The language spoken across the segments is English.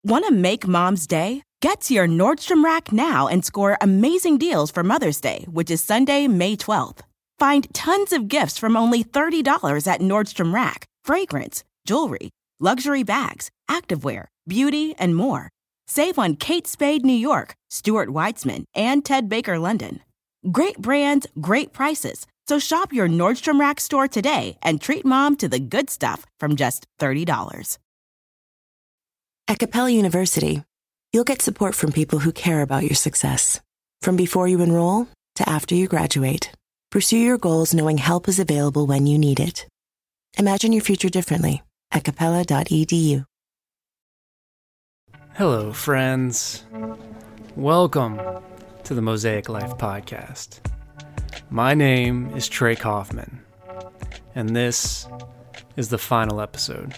Want to make Mom's Day? Get to your Nordstrom Rack now and score amazing deals for Mother's Day, which is Sunday, May 12th. Find tons of gifts from only $30 at Nordstrom Rack. Fragrance, jewelry, luxury bags, activewear, beauty, and more. Save on Kate Spade New York, Stuart Weitzman, and Ted Baker London. Great brands, great prices. So shop your Nordstrom Rack store today and treat Mom to the good stuff from just $30. At Capella University, you'll get support from people who care about your success. From before you enroll to after you graduate, pursue your goals knowing help is available when you need it. Imagine your future differently at capella.edu. Hello, friends. Welcome to the Mosaic Life Podcast. My name is Trey Kaufman, and this is the final episode.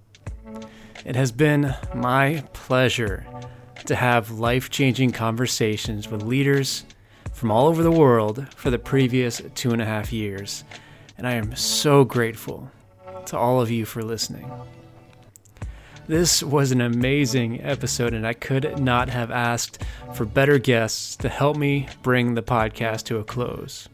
It has been my pleasure to have life-changing conversations with leaders from all over the world for the previous 2.5 years, and I am so grateful to all of you for listening. This was an amazing episode, and I could not have asked for better guests to help me bring the podcast to a close.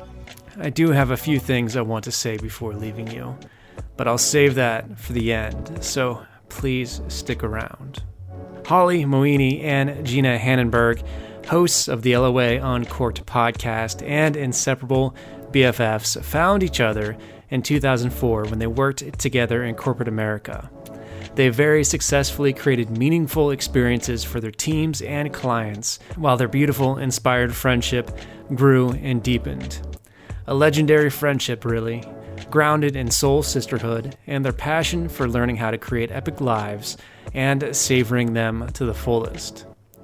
I do have a few things I want to say before leaving you, but I'll save that for the end, so please stick around. Holly Moini and Gina Hannenberg, hosts of the LOA Uncorked podcast and inseparable BFFs, found each other in 2004 when they worked together in corporate America. They very successfully created meaningful experiences for their teams and clients, while their beautiful, inspired friendship grew and deepened. A legendary friendship, really, grounded in soul sisterhood and their passion for learning how to create epic lives and savoring them to the fullest.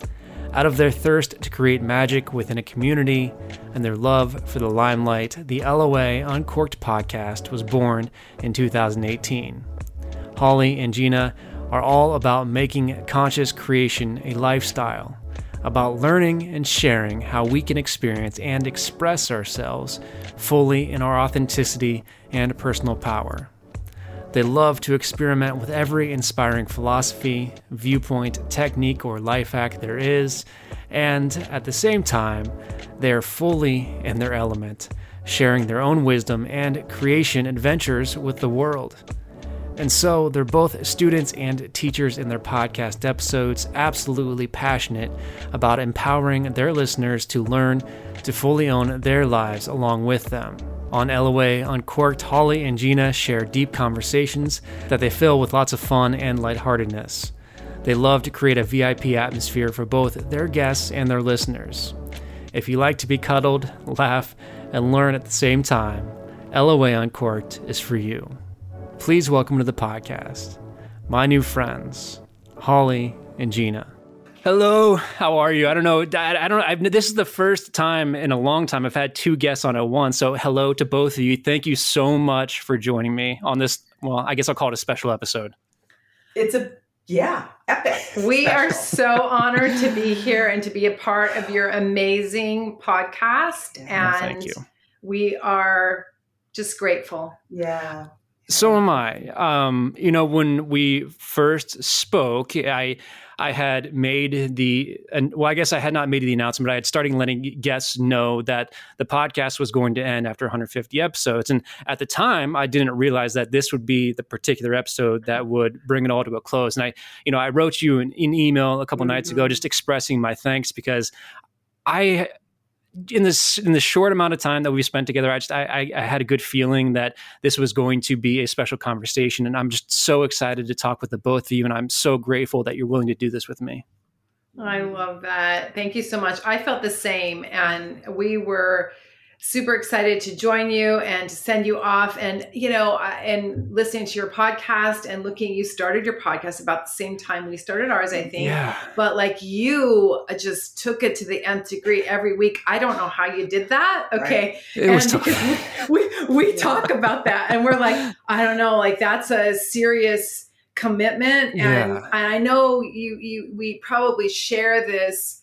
Out of their thirst to create magic within a community and their love for the limelight, the LOA Uncorked podcast was born in 2018. Holly and Gina are all about making conscious creation a lifestyle, about learning and sharing how we can experience and express ourselves fully in our authenticity and personal power. They love to experiment with every inspiring philosophy, viewpoint, technique, or life hack there is, and at the same time, they are fully in their element, sharing their own wisdom and creation adventures with the world. And so they're both students and teachers in their podcast episodes, absolutely passionate about empowering their listeners to learn to fully own their lives along with them. On LOA Uncorked, Holly and Gina share deep conversations that they fill with lots of fun and lightheartedness. They love to create a VIP atmosphere for both their guests and their listeners. If you like to be cuddled, laugh, and learn at the same time, LOA Uncorked is for you. Please welcome to the podcast my new friends, Holly and Gina. Hello, how are you? I don't know. This is the first time in a long time I've had two guests on at once. So hello to both of you. Thank you so much for joining me on this. Well, I guess I'll call it a special episode. It's epic. We are so honored to be here and to be a part of your amazing podcast. And thank you. We are just grateful. Yeah. So am I. When we first spoke, I had made I guess I had not made the announcement, but I had started letting guests know that the podcast was going to end after 150 episodes. And at the time, I didn't realize that this would be the particular episode that would bring it all to a close. And I wrote you an email a couple nights ago, just expressing my thanks because in the short amount of time that we spent together, I had a good feeling that this was going to be a special conversation. And I'm just so excited to talk with the both of you. And I'm so grateful that you're willing to do this with me. I love that. Thank you so much. I felt the same. And we were super excited to join you and to send you off. And, and listening to your podcast and you started your podcast about the same time we started ours, I think. Yeah. But you just took it to the nth degree every week. I don't know how you did that. Okay. Right. It was tough. We talk about that and we're like, I don't know, that's a serious commitment. And I know we probably share this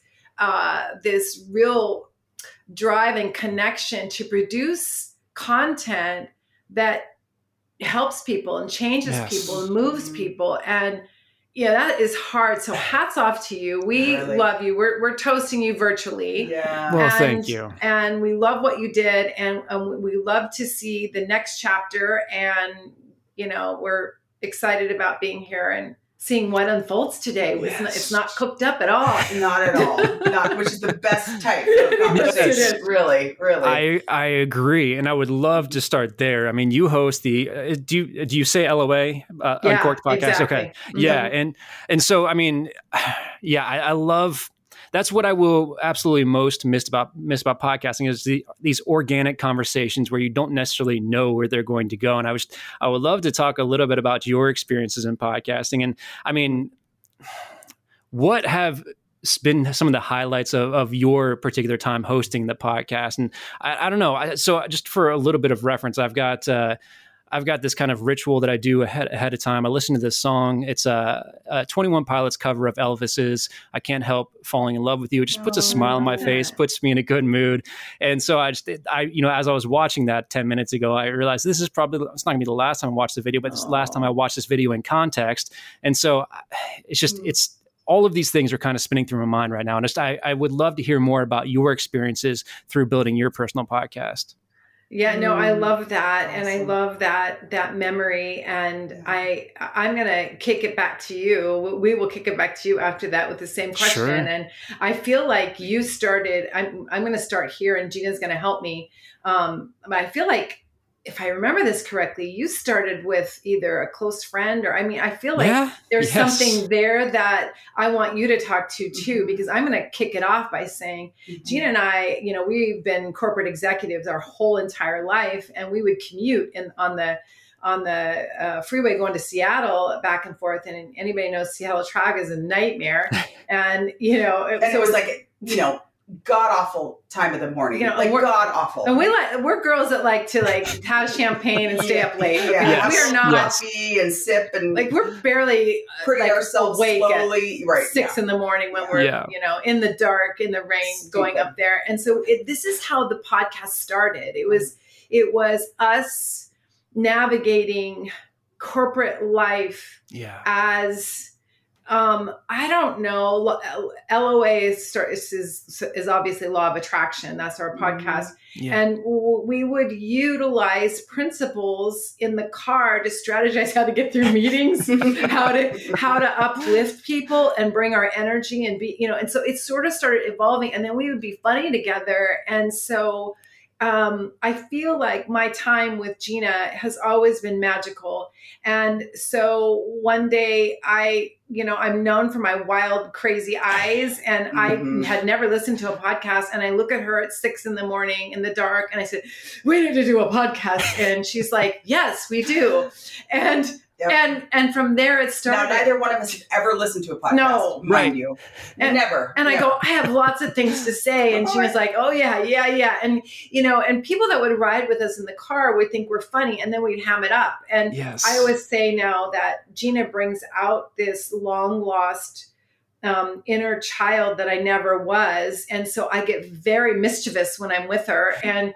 real drive and connection to produce content that helps people and changes people and moves people. And, Yeah, that is hard. So hats off to you. We Really? love you. We're toasting you virtually. Yeah. Well, thank you. And we love what you did. And we love to see the next chapter. And, we're excited about being here and seeing what unfolds today. Yes. It's not cooked up at all. Not at all. Which is the best type of conversation. Yes. Really, really. I agree, and I would love to start there. I mean, you host the do you say LOA Uncorked podcast? Exactly. Okay, yeah, and so I mean, yeah, I love. That's what I will absolutely most miss about podcasting is these organic conversations where you don't necessarily know where they're going to go. And I would love to talk a little bit about your experiences in podcasting. And I mean, what have been some of the highlights of your particular time hosting the podcast? And I don't know. So just for a little bit of reference, I've got this kind of ritual that I do ahead of time. I listen to this song. It's a 21 Pilots cover of Elvis's "I Can't Help Falling in Love with You." It just puts a smile on my face, puts me in a good mood. And so I as I was watching that 10 minutes ago, I realized it's not gonna be the last time I watched the video, but it's the last time I watched this video in context. And so it's all of these things are kind of spinning through my mind right now. And I would love to hear more about your experiences through building your personal podcast. Yeah, no, I love that. Awesome. And I love that memory. And I'm going to kick it back to you. We will kick it back to you after that with the same question. Sure. And I feel like you started, I'm going to start here and Gina's going to help me. But I feel like if I remember this correctly, you started with either a close friend I feel like there's something there that I want you to talk to too, because I'm going to kick it off by saying, Gina and I, we've been corporate executives our whole entire life, and we would commute on the freeway going to Seattle back and forth. And anybody knows Seattle traffic is a nightmare. And, it was like, god awful time of the morning, god awful. And we're girls that like to have champagne and stay up late. Okay? Yes. We are not coffee and sip and we're barely pretty ourselves awake slowly, at 6 in the morning when we're in the dark, in the rain, going up there. And so this is how the podcast started. It was us navigating corporate life as I don't know. LOA is obviously law of attraction. That's our podcast. And we would utilize principles in the car to strategize how to get through meetings, how to uplift people and bring our energy and be, and so it sort of started evolving, and then we would be funny together. And so I feel like my time with Gina has always been magical. And so one day I'm known for my wild, crazy eyes, and I had never listened to a podcast. And I look at her at 6 in the morning in the dark, and I said, "We need to do a podcast." And she's like, "Yes, we do." And and from there it started. Now, neither one of us have ever listened to a podcast. No, mind you, never. And I go, I have lots of things to say, and she was like, "Oh yeah, and and people that would ride with us in the car would think we're funny, and then we'd ham it up." And I always say now that Gina brings out this long lost inner child that I never was. And so I get very mischievous when I'm with her, and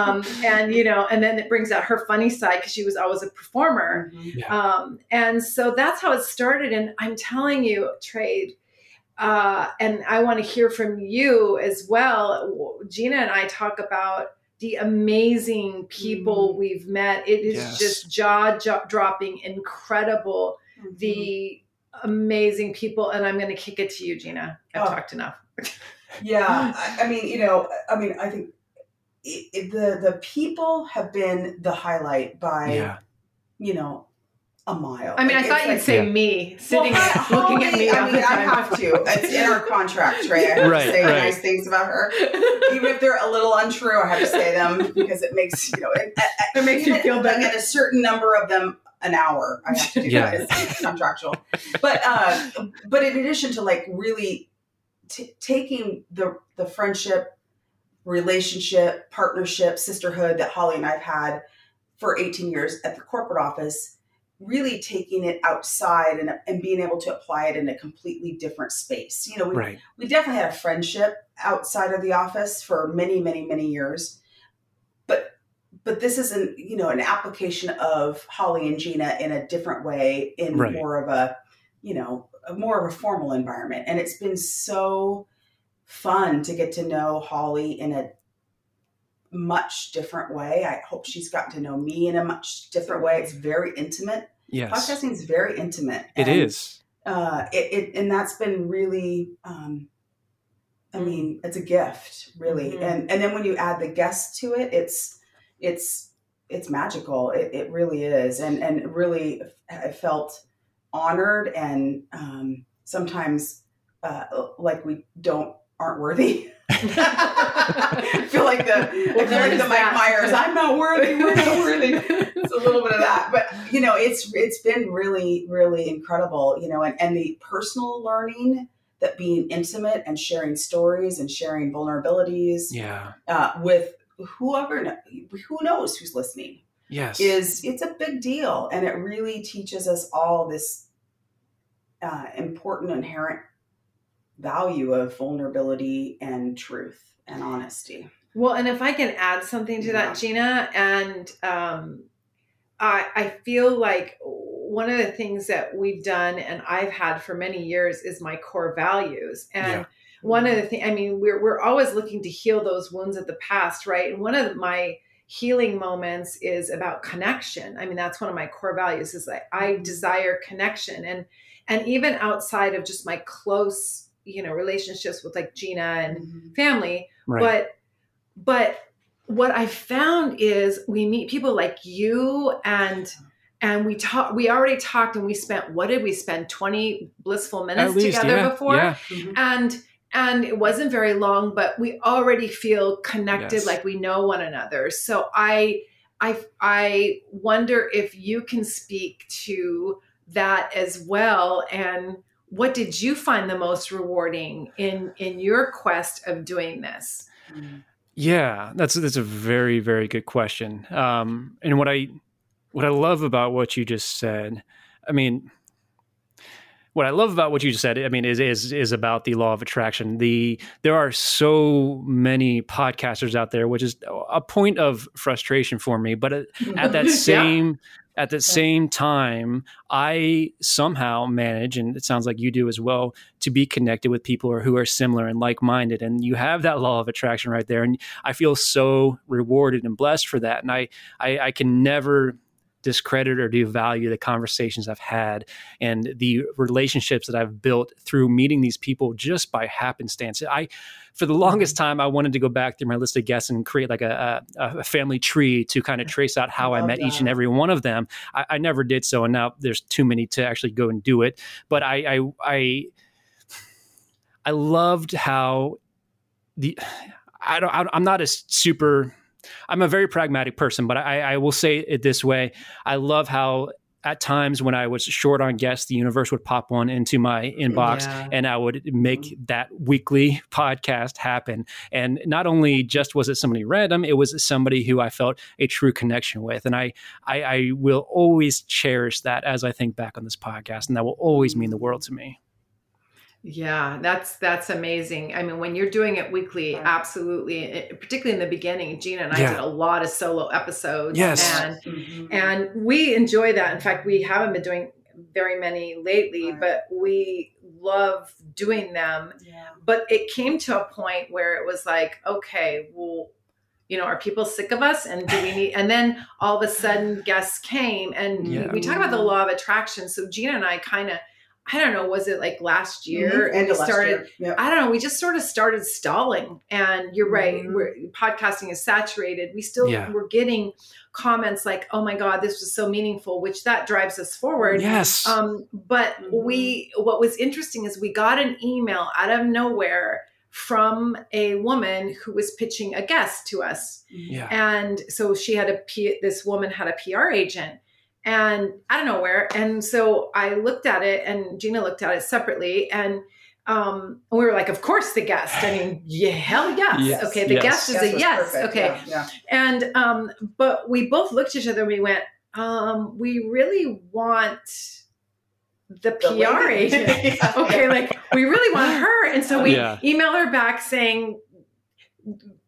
and then it brings out her funny side because she was always a performer. And so that's how it started. And I'm telling you, Trade, and I want to hear from you as well. Gina and I talk about the amazing people we've met. It is just jaw-dropping, incredible, the amazing people. And I'm going to kick it to you, Gina. I've talked enough. I think the people have been the highlight by, a mile. I mean, I thought you'd say me sitting looking at me. I have to. It's in our contract, Trey. I have to say nice things about her, even if they're a little untrue. I have to say them because it makes it makes you feel better. At a certain number of them an hour, I have to do that. It's contractual. But in addition to really taking the friendship, relationship, partnership, sisterhood that Holly and I've had for 18 years at the corporate office, really taking it outside and being able to apply it in a completely different space. We definitely had a friendship outside of the office for many, many, many years, but this is an application of Holly and Gina in a different way, in more of a, more of a formal environment. And it's been so fun to get to know Holly in a much different way. I hope she's gotten to know me in a much different way. It's very intimate. Yes. Podcasting is very intimate. It is. And that's been really, I mean, it's a gift, really. And then when you add the guests to it, it's magical. It really is. And really, I felt honored and sometimes like we aren't worthy. I feel like the Mike Myers, I'm not worthy, we're not worthy. It's a little bit of that. But, you know, it's been really, really incredible, you know, and the personal learning, that being intimate and sharing stories and sharing vulnerabilities with who knows who's listening. Yes. It's a big deal. And it really teaches us all this important inherent value of vulnerability and truth and honesty. Well, and if I can add something to that, Gina, and I feel like one of the things that we've done and I've had for many years is my core values. And one of the things, I mean, we're always looking to heal those wounds of the past, right? And one of my healing moments is about connection. I mean, that's one of my core values, is that I desire connection. And even outside of just my close, you know, relationships with like Gina and family, but what I found is we meet people like you and we already talked and we spent, what did we spend? 20 blissful minutes together before. Yeah. And it wasn't very long, but we already feel connected, like we know one another. So I wonder if you can speak to that as well. And what did you find the most rewarding in your quest of doing this? Yeah, that's a very, very good question. And what I love about what you just said, is about the law of attraction. There are so many podcasters out there, which is a point of frustration for me. But at that same time, I somehow manage, and it sounds like you do as well, to be connected with people who are similar and like-minded. And you have that law of attraction right there. And I feel so rewarded and blessed for that. And I can never discredit or devalue the conversations I've had and the relationships that I've built through meeting these people just by happenstance. For the longest time, I wanted to go back through my list of guests and create like a family tree to kind of trace out how I met each and every one of them. I never did so, and now there's too many to actually go and do it. But I loved how I'm not a super. I'm a very pragmatic person, but I will say it this way. I love how at times when I was short on guests, the universe would pop one into my inbox and I would make that weekly podcast happen. And not only just was it somebody random, it was somebody who I felt a true connection with. And I will always cherish that as I think back on this podcast, and that will always mean the world to me. Yeah, that's amazing. I mean, when you're doing it weekly, absolutely, particularly in the beginning, Gina and I did a lot of solo episodes. Yes. And we enjoy that. In fact, we haven't been doing very many lately, but we love doing them. Yeah. But it came to a point where it was like, okay, well, you know, are people sick of us? And do we need, and then all of a sudden guests came and we talk about the law of attraction. So Gina and I kind of, I don't know, was it like last year? And we started, I don't know, we just sort of started stalling. And you're right, podcasting is saturated. We still we're getting comments like, oh my God, this was so meaningful, which that drives us forward. Yes. But what was interesting is we got an email out of nowhere from a woman who was pitching a guest to us. Yeah. And so this woman had a PR agent. And I don't know where. And so I looked at it and Gina looked at it separately. And we were like, of course, the guest. I mean, hell yes. Yes. Okay. The guest is a yes. Perfect. Okay. Yeah. And, but we both looked at each other and we went, we really want the PR agent. Okay. Like we really want her. And so we emailed her back saying,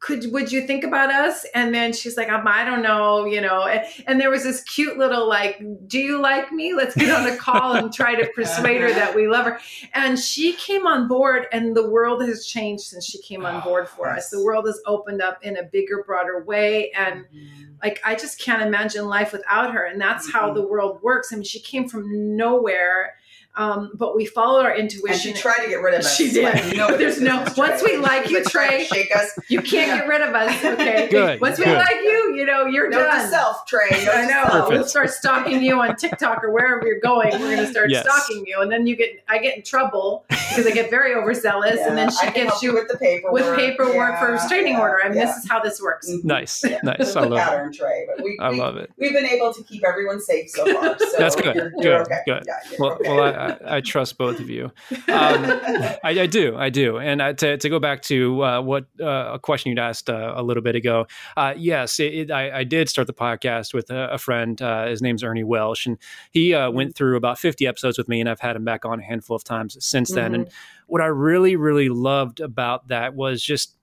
would you think about us? And then she's like, I don't know, and there was this cute little like, do you like me? Let's get on a call and try to persuade her that we love her. And she came on board, and the world has changed since she came on board for us. The world has opened up in a bigger, broader way. And like, I just can't imagine life without her. And that's how the world works. I mean, she came from nowhere. But we followed our intuition. And she tried to get rid of us. She did. Like, there's no, once we like you, Trey, shake us. You can't get rid of us. Okay. Good. Once we like you, you're Note done. to self, Trey. I know. Perfect. We'll start stalking you on TikTok or wherever you're going. We're going to start stalking you. And then I get in trouble because I get very overzealous. And then she gets you with the paperwork. For a restraining order. I mean, this is how this works. Nice. Nice. I love pattern, Trey. But I love it. We've been able to keep everyone safe so far. So that's good. You're okay. Good. Yeah, well, okay. I trust both of you. I do. And to go back to what a question you'd asked a little bit ago, yes, I did start the podcast with a friend. His name's Ernie Welsh, and he went through about 50 episodes with me, and I've had him back on a handful of times since then. And what I really, really loved about that was just,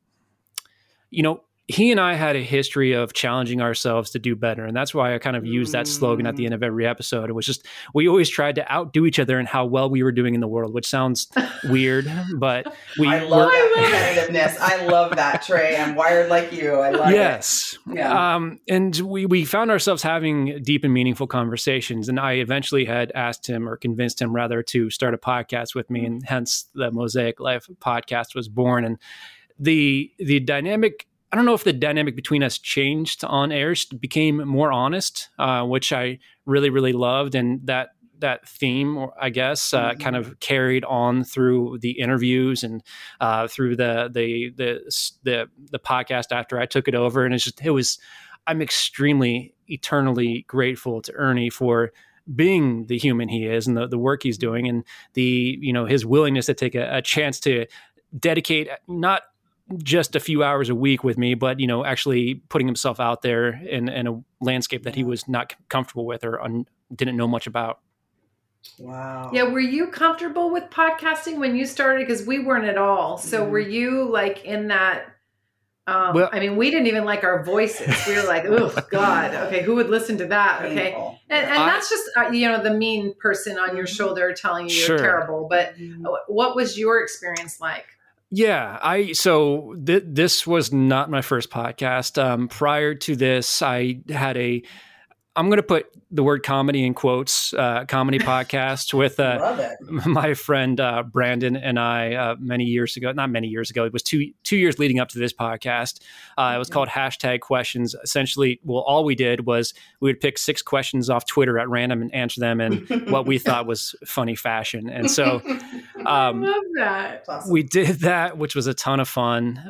he and I had a history of challenging ourselves to do better. And that's why I kind of used that slogan at the end of every episode. It was just, we always tried to outdo each other in how well we were doing in the world, which sounds weird, but I love that competitiveness. I love that, Trey. I'm wired like you. I love it. Yes. Yeah. And we found ourselves having deep and meaningful conversations. And I eventually had asked him, or convinced him rather, to start a podcast with me. And hence the Mosaic Life podcast was born. And the dynamic, I don't know if the dynamic between us changed on air, became more honest, which I really, really loved. And that theme, I guess, kind of carried on through the interviews and through the podcast after I took it over. And I'm extremely, eternally grateful to Ernie for being the human he is and the work he's doing, and his willingness to take a chance to dedicate not just a few hours a week with me, but, actually putting himself out there in a landscape that he was not comfortable with or didn't know much about. Wow. Yeah. Were you comfortable with podcasting when you started? Because we weren't at all. So were you like in that, we didn't even like our voices. We were like, oh God, okay. Who would listen to that? Okay. And that's just, the mean person on your shoulder telling you you're terrible. But what was your experience like? Yeah, so this was not my first podcast. Prior to this, I had I'm going to put the word comedy in quotes, comedy podcast with my friend Brandon and I not many years ago. It was two years leading up to this podcast. It was called #Questions. Essentially, all we did was we would pick 6 questions off Twitter at random and answer them in what we thought was funny fashion. And so I love that. Awesome. We did that, which was a ton of fun.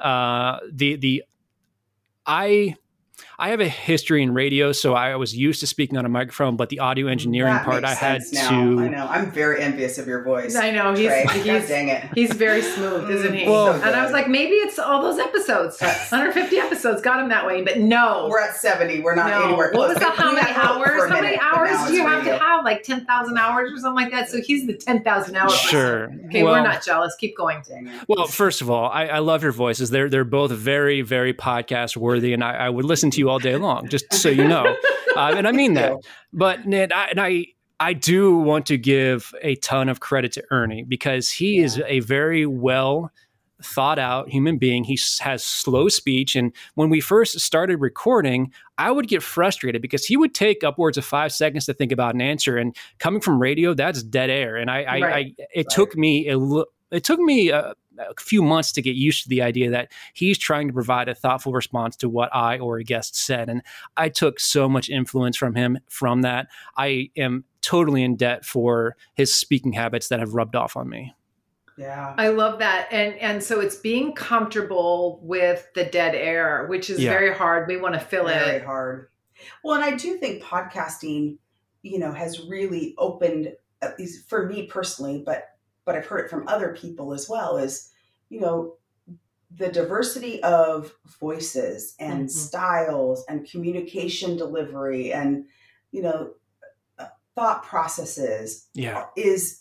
I have a history in radio, so I was used to speaking on a microphone, but the audio engineering part I had to... I know. I'm very envious of your voice. I know. Dang it. He's very smooth, isn't he? Well, and I was like, maybe it's all those episodes. 150 episodes got him that way, but no. We're at 70. We're not anywhere close. What was that? How many hours? How many hours do you have to have? Like 10,000 hours or something like that? So he's the 10,000 hour Sure. person. Okay, we're not jealous. Keep going. Well, first of all, I love your voices. They're both very, very podcast worthy, and I would listen to you all day long, just so you know. And I mean that. But I do want to give a ton of credit to Ernie, because he is a very well thought out human being. He has slow speech. And when we first started recording, I would get frustrated because he would take upwards of 5 seconds to think about an answer. And coming from radio, that's dead air. And it took me a few months to get used to the idea that he's trying to provide a thoughtful response to what I or a guest said. And I took so much influence from him from that. I am totally in debt for his speaking habits that have rubbed off on me. Yeah. I love that. And so it's being comfortable with the dead air, which is very hard. We want to fill it. Very hard. Well, and I do think podcasting, has really opened, at least for me personally, but I've heard it from other people as well, is, the diversity of voices and styles and communication delivery and, thought processes is,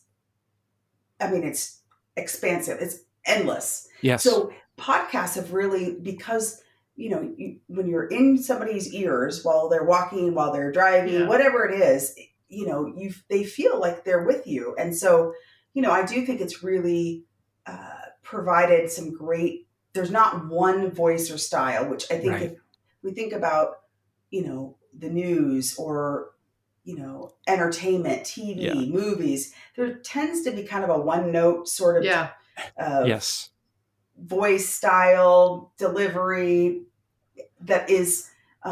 it's expansive. It's endless. Yes. So podcasts have really, because when you're in somebody's ears while they're walking, while they're driving, whatever it is, they feel like they're with you. And so, I do think it's really provided some great, there's not one voice or style, which I think if we think about, the news or, entertainment, TV, movies, there tends to be kind of a one note sort of voice style delivery that is,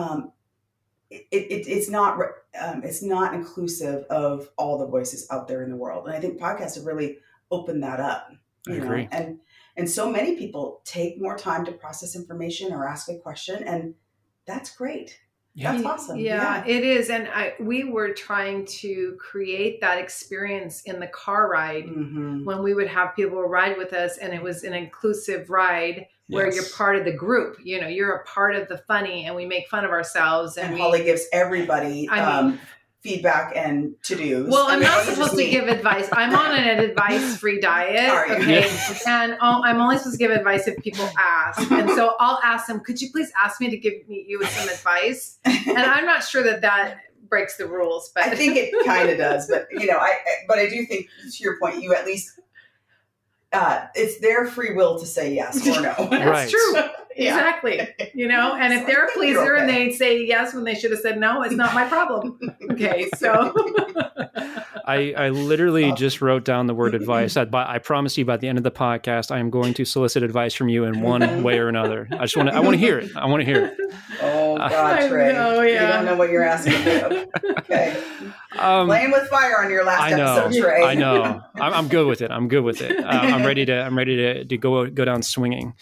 it's not inclusive of all the voices out there in the world. And I think podcasts have really opened that up, I agree. And so many people take more time to process information or ask a question, and that's great. Yeah. That's awesome. Yeah, it is. And we were trying to create that experience in the car ride when we would have people ride with us, and it was an inclusive ride where you're part of the group. You're a part of the funny, and we make fun of ourselves. And Holly gives everybody feedback and to-dos. Well, I'm not supposed to give advice. I'm on an advice-free diet. Okay. And I'm only supposed to give advice if people ask. And so I'll ask them, could you please ask me to give you some advice? And I'm not sure that breaks the rules, but I think it kind of does. But, I do think, to your point, you at least, it's their free will to say yes or no. That's true. Exactly. And if they're a pleaser and they say yes when they should have said no, it's not my problem. Okay. So I literally just wrote down the word advice. I promise you by the end of the podcast, I am going to solicit advice from you in one way or another. I want to hear it. I want to hear it. Oh God, Trey. You don't know what you're asking me. Okay. Playing with fire on your last episode, Trey. I know. I'm good with it. I'm I'm ready to go down swinging.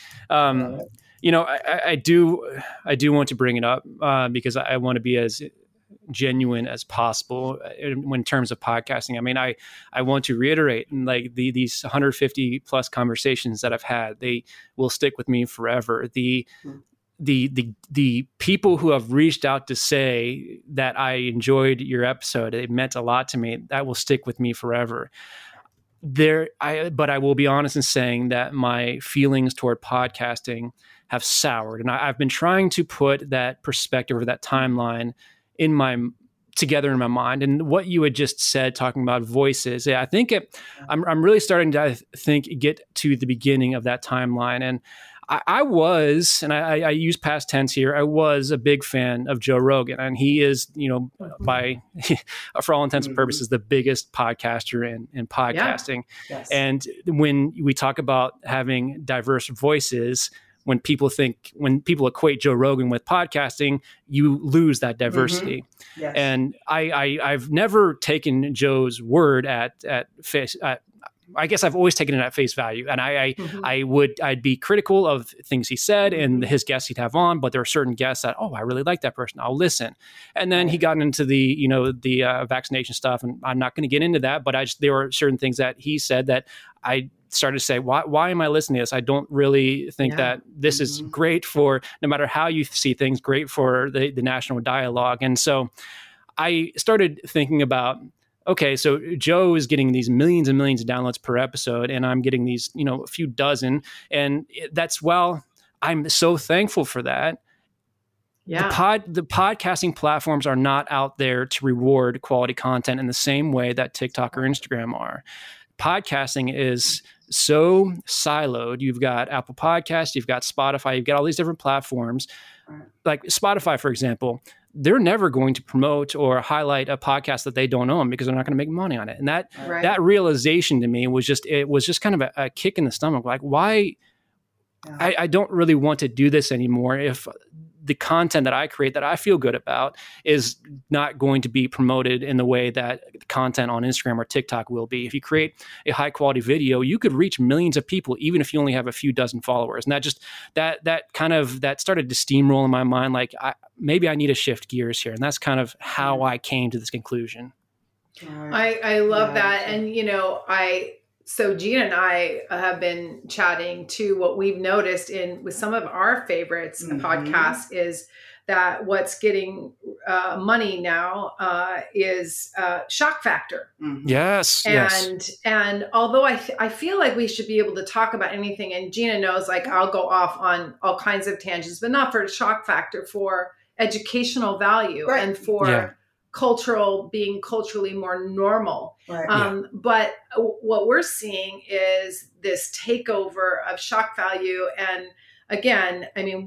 I do want to bring it up because I want to be as genuine as possible in terms of podcasting. I mean, I want to reiterate, like these 150 plus conversations that I've had, they will stick with me forever. The people who have reached out to say that I enjoyed your episode, it meant a lot to me, that will stick with me forever. But I will be honest in saying that my feelings toward podcasting have soured, and I've been trying to put that perspective or that timeline together in my mind. And what you had just said, talking about voices, I think I'm really starting to get to the beginning of that timeline. And I was, and I use past tense here, I was a big fan of Joe Rogan, and he is, for all intents and purposes, the biggest podcaster in podcasting. Yeah. Yes. And when we talk about having diverse voices, when people equate Joe Rogan with podcasting, you lose that diversity. Yes. And I've never taken Joe's word at face. I guess I've always taken it at face value, and I'd be critical of things he said and his guests he'd have on, but there are certain guests that, I really like that person, I'll listen. And then he got into the vaccination stuff, and I'm not going to get into that, but there were certain things that he said that I started to say, why am I listening to this? I don't really think that this is great for, no matter how you see things, great for the national dialogue. And so I started thinking about, okay, so Joe is getting these millions and millions of downloads per episode, and I'm getting these, a few dozen. And I'm so thankful for that. Yeah. The podcasting platforms are not out there to reward quality content in the same way that TikTok or Instagram are. Podcasting is so siloed. You've got Apple Podcasts, you've got Spotify, you've got all these different platforms. Like Spotify, for example, they're never going to promote or highlight a podcast that they don't own because they're not going to make money on it. And that realization to me was just kind of a kick in the stomach. Like, why? Yeah. I don't really want to do this anymore if the content that I create that I feel good about is not going to be promoted in the way that content on Instagram or TikTok will be. If you create a high quality video, you could reach millions of people, even if you only have a few dozen followers. And that started to steamroll in my mind. Like, maybe I need to shift gears here. And that's kind of how I came to this conclusion. I love that. And, so Gina and I have been chatting to what we've noticed with some of our favorites podcasts is that what's getting money now is shock factor. Mhm. Yes. And although I feel like we should be able to talk about anything, and Gina knows, like, I'll go off on all kinds of tangents, but not for shock factor, for educational value, Right. and for being culturally more normal. Right. But what we're seeing is this takeover of shock value. And again, I mean,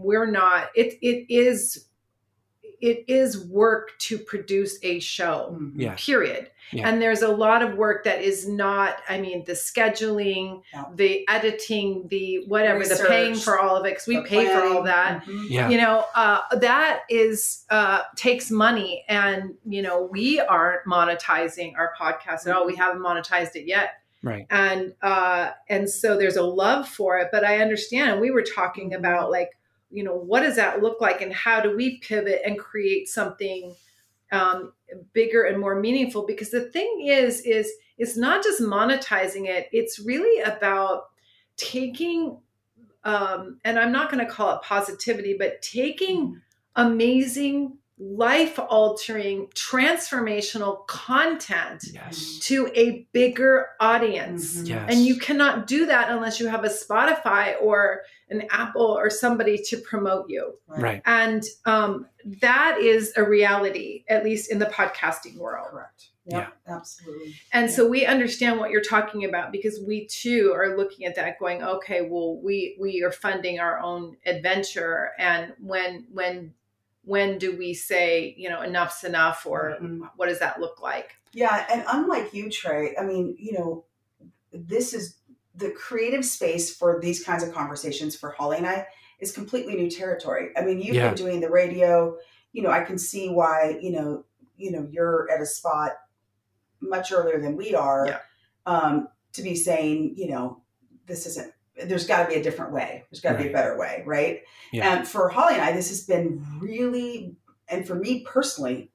it is work to produce a show, period. Yeah. And there's a lot of work that is not, I mean, the scheduling, the editing, the whatever, Research, the paying for all of it, because we pay for all that. Yeah. You know, that is, takes money. And, you know, we aren't monetizing our podcast at all. We haven't monetized it yet. Right. And so there's a love for it, but I understand. And we were talking about, like, you know, what does that look like, and how do we pivot and create something bigger and more meaningful? Because the thing is it's not just monetizing it. It's really about taking, and I'm not going to call it positivity, but taking amazing, life-altering, transformational content to a bigger audience. Yes. And you cannot do that unless you have a Spotify or an Apple or somebody to promote you. Right. And that is a reality, at least in the podcasting world. Correct. Yep, absolutely. And so we understand what you're talking about, because we too are looking at that going, okay, well, we are funding our own adventure. And when do we say, you know, enough's enough, or what does that look like? Yeah. And unlike you, Trey, I mean, you know, this is the creative space for these kinds of conversations for Holly and I is completely new territory. I mean, you've been doing the radio, you know, I can see why, you know, you're at a spot much earlier than we are, to be saying, you know, there's got to be a different way. There's got to be a better way. Right. Yeah. And for Holly and I, this has been really, and for me personally,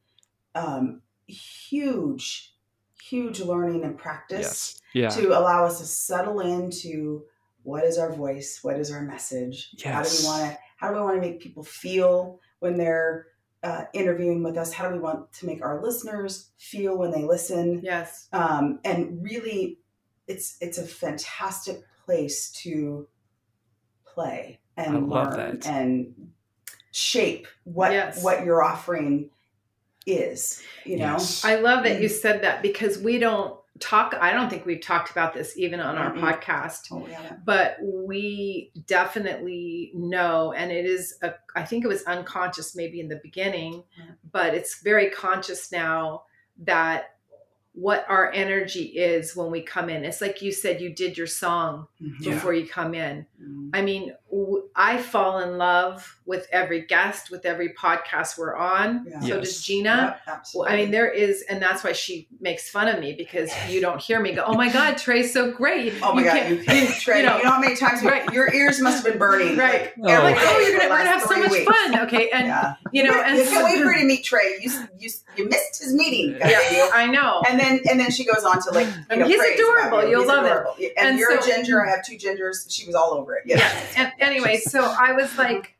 huge learning and practice to allow us to settle into what is our voice, what is our message, how do we want to make people feel when they're interviewing with us, how do we want to make our listeners feel when they listen, and really it's a fantastic place to play and learn and shape what you're offering is, you know. I love that you said that, because we don't talk, I don't think we've talked about this even on our podcast, but we definitely know, and it is, I think it was unconscious maybe in the beginning, but it's very conscious now, that what our energy is when we come in. It's like you said, you did your song before you come in. I mean, I fall in love with every guest, with every podcast we're on. So does Gina. I mean, there is, and that's why she makes fun of me, because you don't hear me go, oh my God, Trey's so great. Oh my God, Trey, you know how many times your ears must have been burning. Right. Like, like, oh, we're going to have so much fun. Okay. And, you know, and you can't wait for you to meet Trey. You missed his meeting. I know. And then she goes on to, like, and he's adorable. You'll love it. And you're a ginger. I have two gingers. She was all over it. And anyway, so I was like,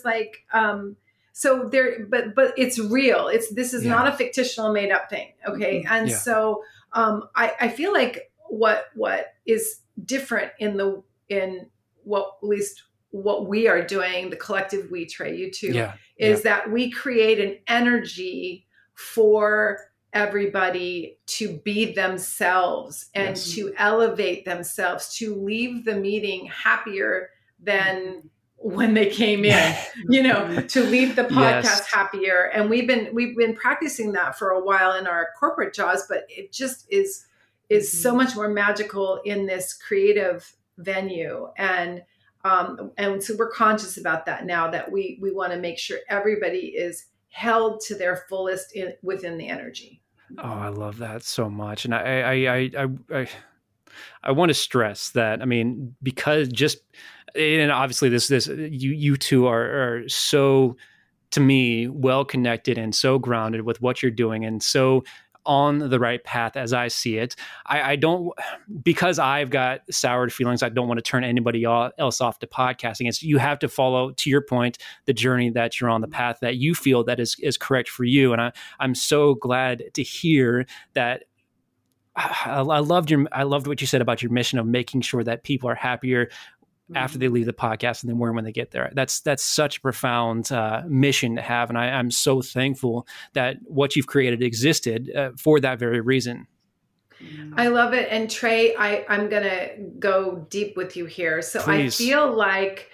so there, but it's real. This is not a fictional made up thing. Okay. And so, I feel like what is different in what, at least what we are doing, the collective we, Trey, you too, is that we create an energy for everybody to be themselves and to elevate themselves, to leave the meeting happier than when they came in, you know, to leave the podcast happier. And we've been practicing that for a while in our corporate jobs, but it just is so much more magical in this creative venue. And so we're conscious about that now, that we want to make sure everybody is held to their fullest within the energy. Oh, I love that so much. And I want to stress that, I mean, because and obviously this you two are so, to me, well connected and so grounded with what you're doing, and so on the right path as I see it. I don't, because I've got soured feelings, I don't want to turn anybody else off to podcasting. It's, you have to follow, to your point, the journey that you're on, the path that you feel that is correct for you. And I'm so glad to hear that. I loved what you said about your mission of making sure that people are happier after they leave the podcast and then when they get there. That's such a profound mission to have. And I'm so thankful that what you've created existed for that very reason. I love it. And Trey, I'm going to go deep with you here. So Please. I feel like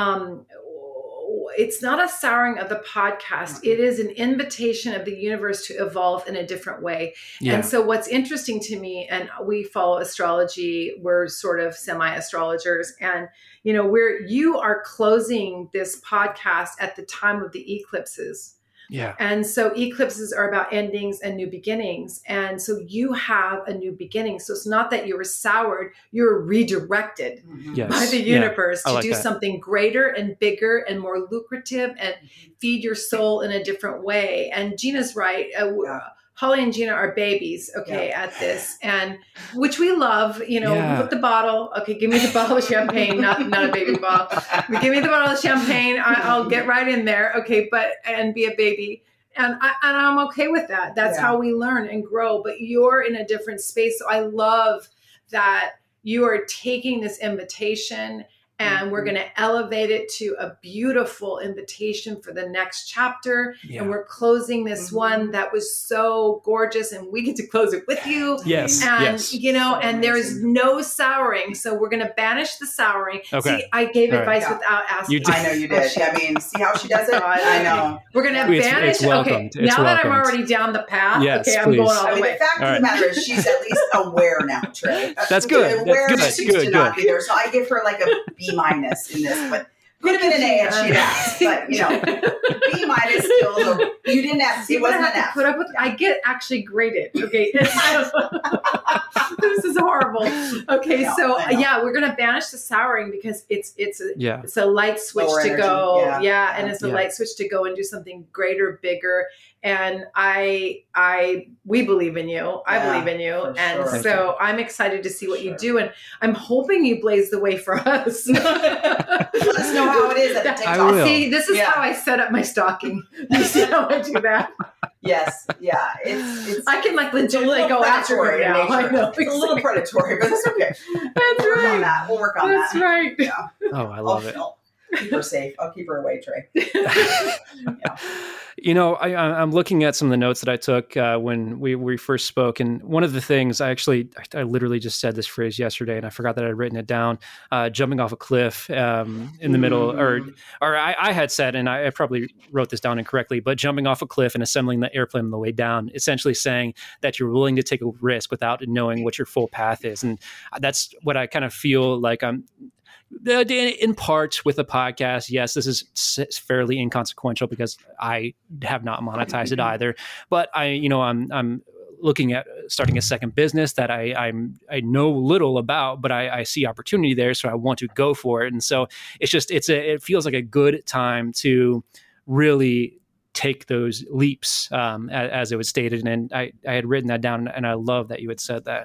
it's not a souring of the podcast. It is an invitation of the universe to evolve in a different way. Yeah. And so what's interesting to me, and we follow astrology, we're sort of semi-astrologers, and you are closing this podcast at the time of the eclipses. Yeah. And so eclipses are about endings and new beginnings. And so you have a new beginning. So it's not that you were soured, you're redirected by the universe to do something greater and bigger and more lucrative and feed your soul in a different way. And Gina's right. Holly and Gina are babies, at this, and which we love, put the bottle. Okay, give me the bottle of champagne, not a baby bottle. Give me the bottle of champagne. I'll get right in there. Okay, and be a baby. And I'm okay with that. That's how we learn and grow. But you're in a different space. So I love that you are taking this invitation and we're going to elevate it to a beautiful invitation for the next chapter. Yeah. And we're closing this one that was so gorgeous, and we get to close it with you. Yes. And, and there is no souring. So we're going to banish the souring. Okay. See, I gave advice without asking. I know you did. I mean, see how she does it? I know. We're going to banish. It's welcomed. Okay. Now that I'm already down the path, I'm going all the way. The fact of the matter is she's at least aware now, Trey. That's good. That's good. Not be there. So I give her like a B- in this, but could have been an A if she'd asked. But B- still. You didn't have. It wasn't an F. Put up with. I get actually graded. Okay, this is horrible. Okay, we're gonna banish the souring because it's a light switch Lower to energy. go. And it's a light switch to go and do something greater, bigger. And we believe in you. I believe in you. And so I'm excited to see what you do. And I'm hoping you blaze the way for us. Let us know how it is at the TikTok. See, this is how I set up my stocking. You see how I do that? Yes. Yeah. It's I can legitimately go after her now. I know. It's a little predatory, but it's okay. That's right. We'll work on that. That's right. Yeah. Oh, I love it. Keep her safe. I'll keep her away, Trey. I'm looking at some of the notes that I took when we first spoke, and one of the things I literally just said this phrase yesterday, and I forgot that I'd written it down. Jumping off a cliff in the middle, or I had said, and I probably wrote this down incorrectly, but jumping off a cliff and assembling the airplane on the way down, essentially saying that you're willing to take a risk without knowing what your full path is, and that's what I kind of feel like I'm. In part with the podcast, yes, this is fairly inconsequential because I have not monetized it either. But I'm looking at starting a second business that I know little about, but I see opportunity there, so I want to go for it. And so it feels like a good time to really take those leaps, as it was stated. And I had written that down, and I love that you had said that.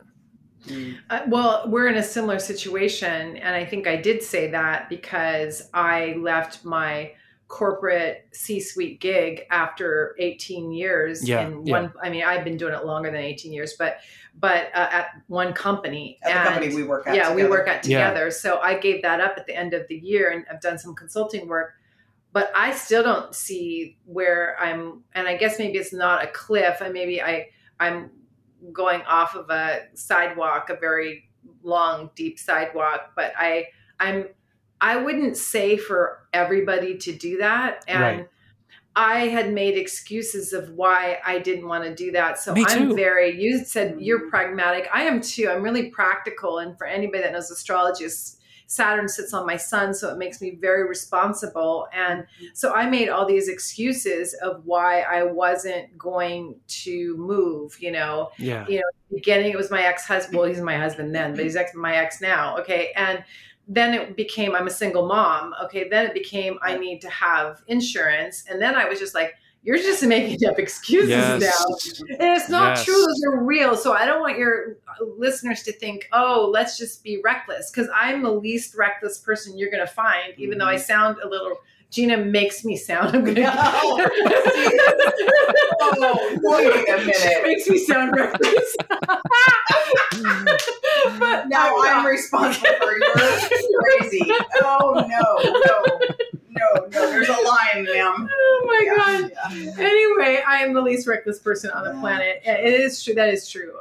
Well, we're in a similar situation. And I think I did say that because I left my corporate C-suite gig after 18 years I've been doing it longer than 18 years, but at one company. At the company we work at together. We work at together. So I gave that up at the end of the year, and I've done some consulting work, but I still don't see where and I guess maybe it's not a cliff, and maybe I'm going off of a sidewalk, a very long, deep sidewalk, but I wouldn't say for everybody to do that. And I had made excuses of why I didn't want to do that. So you said you're pragmatic. I am too. I'm really practical. And for anybody that knows astrology, Saturn sits on my sun, so it makes me very responsible. And so I made all these excuses of why I wasn't going to move, beginning, it was my ex-husband. Well, he's my husband then, but he's my ex now. Okay. And then it became, I'm a single mom. Okay. Then it became, I need to have insurance. And then I was just like, you're just making up excuses now. And it's not true. Those are real. So I don't want your listeners to think, oh, let's just be reckless. Because I'm the least reckless person you're going to find, even though I sound a little, Gina makes me sound. I'm going to. Oh, wait a minute. She makes me sound reckless. But now I'm responsible for your crazy. Oh, no, there's a line, ma'am. Oh my God. Yeah. Anyway, I am the least reckless person on the planet. It is true. That is true.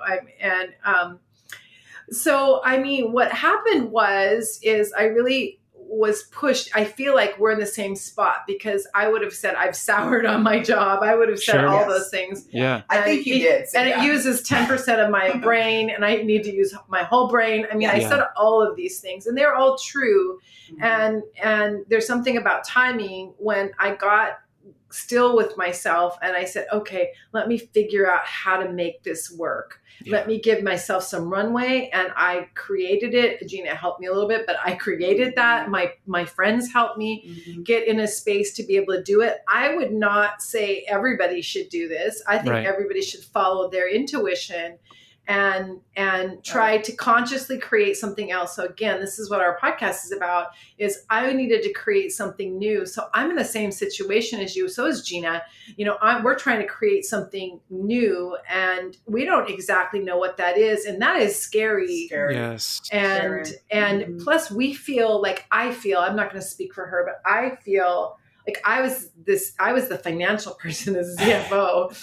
So, I mean, what happened is I really was pushed. I feel like we're in the same spot because I would have said I've soured on my job. I would have said all those things. Yeah. I think you did. And it uses 10% of my brain and I need to use my whole brain. I mean, I said all of these things and they're all true. Mm-hmm. And there's something about timing when I got still with myself and I said, okay, let me figure out how to make this work. Yeah. Let me give myself some runway. And I created it. Gina helped me a little bit, but I created that. My friends helped me get in a space to be able to do it. I would not say everybody should do this. I think everybody should follow their intuition and try to consciously create something else. So again, this is what our podcast is about, is I needed to create something new. So I'm in the same situation as you. So is Gina. You know, we're trying to create something new and we don't exactly know what that is. And that is scary. Yes. And plus we feel like, I'm not going to speak for her, but I feel like I was the financial person as CFO.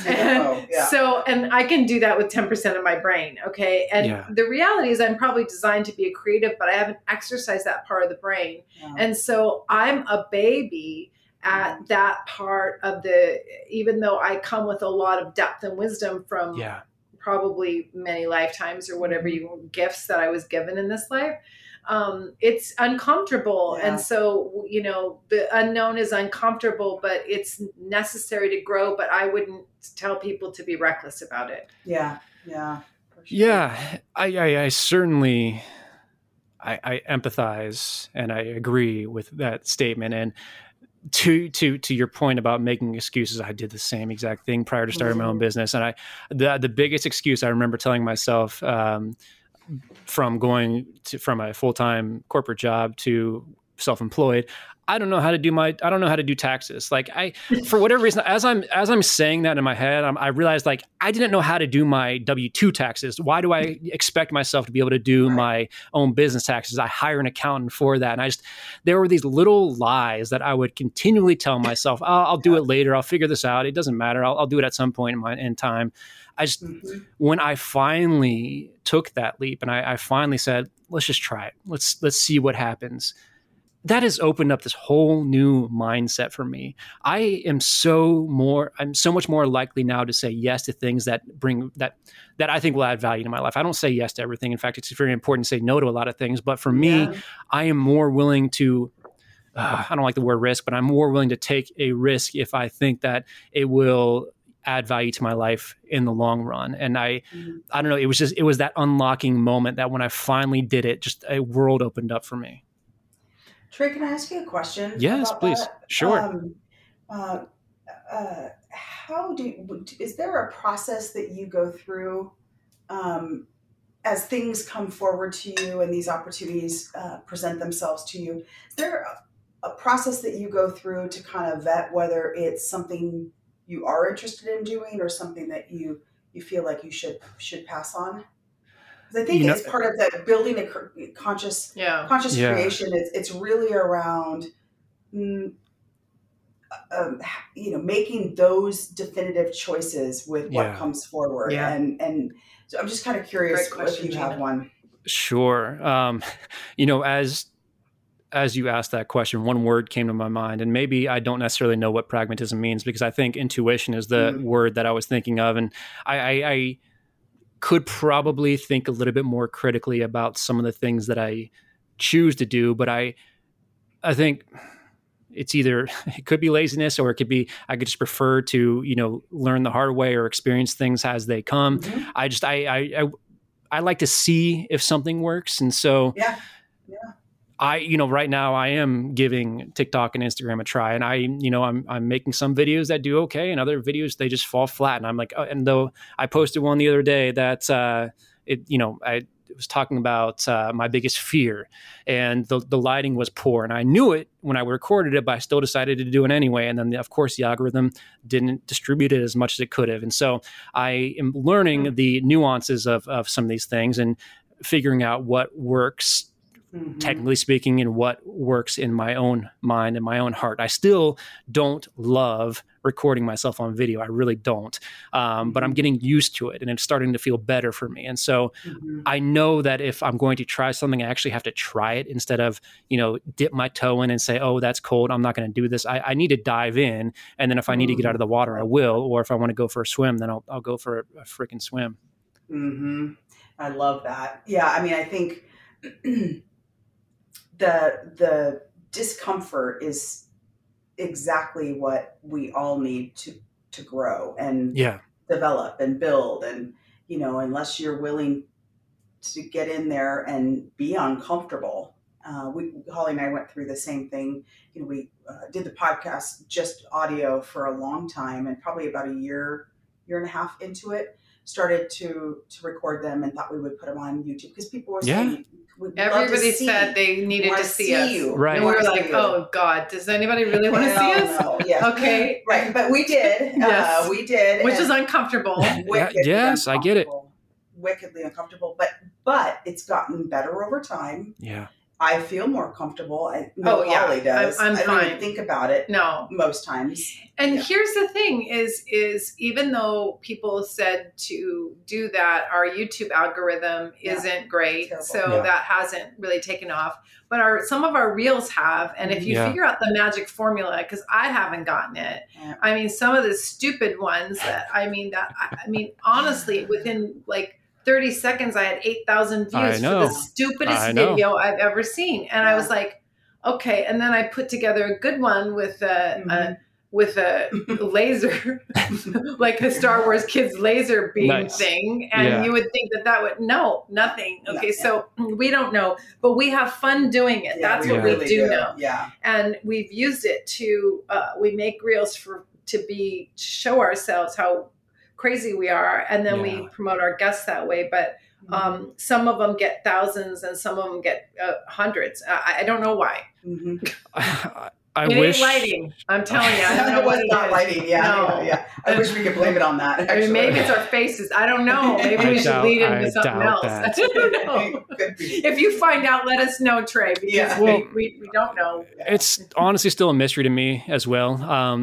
And I can do that with 10% of my brain. Okay. And the reality is I'm probably designed to be a creative, but I haven't exercised that part of the brain. Yeah. And so I'm a baby at that part of even though I come with a lot of depth and wisdom from probably many lifetimes or whatever gifts that I was given in this life. It's uncomfortable. Yeah. And so, you know, the unknown is uncomfortable, but it's necessary to grow. But I wouldn't tell people to be reckless about it. Yeah. Yeah. Sure. Yeah. I certainly, I empathize and I agree with that statement. And to your point about making excuses, I did the same exact thing prior to starting my own business. And the biggest excuse I remember telling myself, from going from a full-time corporate job to self-employed, I don't know how to do taxes. Like for whatever reason, as I'm saying that in my head, I realized like I didn't know how to do my W-2 taxes. Why do I expect myself to be able to do my own business taxes? I hire an accountant for that. And there were these little lies that I would continually tell myself, I'll do it later. I'll figure this out. It doesn't matter. I'll do it at some point in time. When I finally took that leap and I finally said, let's just try it. Let's see what happens. That has opened up this whole new mindset for me. I'm so much more likely now to say yes to things that I think will add value to my life. I don't say yes to everything. In fact, it's very important to say no to a lot of things. But for me, I am more willing to, I don't like the word risk, but I'm more willing to take a risk if I think that it will add value to my life in the long run. And I don't know, it was that unlocking moment that when I finally did it, just a world opened up for me. Trey, can I ask you a question? Yes, please. That? Sure. Is there a process that you go through as things come forward to you and these opportunities present themselves to you? Is there a process that you go through to kind of vet whether it's something you are interested in doing or something that you feel like you should pass on? Because I think it's part of that building a conscious creation. It's really around, making those definitive choices with what comes forward. Yeah. And so I'm just kind of curious if you have one. Sure. As you asked that question, one word came to my mind, and maybe I don't necessarily know what pragmatism means because I think intuition is the word that I was thinking of. And I could probably think a little bit more critically about some of the things that I choose to do, but I think it's either, it could be laziness or it could be, I could just prefer to, learn the hard way or experience things as they come. Mm-hmm. I like to see if something works. And so right now I am giving TikTok and Instagram a try, and I'm making some videos that do okay, and other videos, they just fall flat. And I'm like, and though I posted one the other day that, I was talking about my biggest fear, and the lighting was poor, and I knew it when I recorded it, but I still decided to do it anyway. And then, of course, the algorithm didn't distribute it as much as it could have. And so I am learning the nuances of some of these things and figuring out what works, technically speaking, and what works in my own mind and my own heart. I still don't love recording myself on video. I really don't. But I'm getting used to it, and it's starting to feel better for me. And so I know that if I'm going to try something, I actually have to try it instead of, dip my toe in and say, oh, that's cold, I'm not going to do this. I need to dive in. And then if I need to get out of the water, I will. Or if I want to go for a swim, then I'll go for a freaking swim. I love that. Yeah. I mean, I think the discomfort is exactly what we all need to grow and develop and build. And, unless you're willing to get in there and be uncomfortable. Holly and I went through the same thing. We did the podcast, just audio, for a long time, and probably about a year and a half into it, started to record them and thought we would put them on YouTube because people were saying, everybody said they needed to see us. You. Right. And we were like, oh God, does anybody really want to see us? No. Yes. Okay. Right. But we did. Yes. We did. Which is uncomfortable. Yes, I get it. Wickedly uncomfortable. But it's gotten better over time. Yeah. I feel more comfortable. Holly does. I'm I don't fine. even think about it. No. Most times. And here's the thing is even though people said to do that, our YouTube algorithm isn't great. Terrible. So that hasn't really taken off. But some of our reels have. And if you figure out the magic formula, because I haven't gotten it. Yeah. I mean, some of the stupid ones honestly, within 30 seconds, I had 8,000 views for the stupidest video I've ever seen. And I was like, okay. And then I put together a good one with a laser, like the Star Wars kids laser beam thing. And you would think that would, nothing. Okay. So we don't know, but we have fun doing it. That's what we do know. Yeah. And we've used it to, we make reels to show ourselves how crazy we are, and then we promote our guests that way. But some of them get thousands and some of them get hundreds. I don't know why. I it wish ain't lighting. I'm telling you, I don't know what it not is. Lighting. Yeah. I wish we could blame it on that. Actually. I mean, maybe it's our faces. I don't know. Maybe we should lead into something else. I don't know. If you find out, let us know, Trey, because we don't know. It's honestly still a mystery to me as well.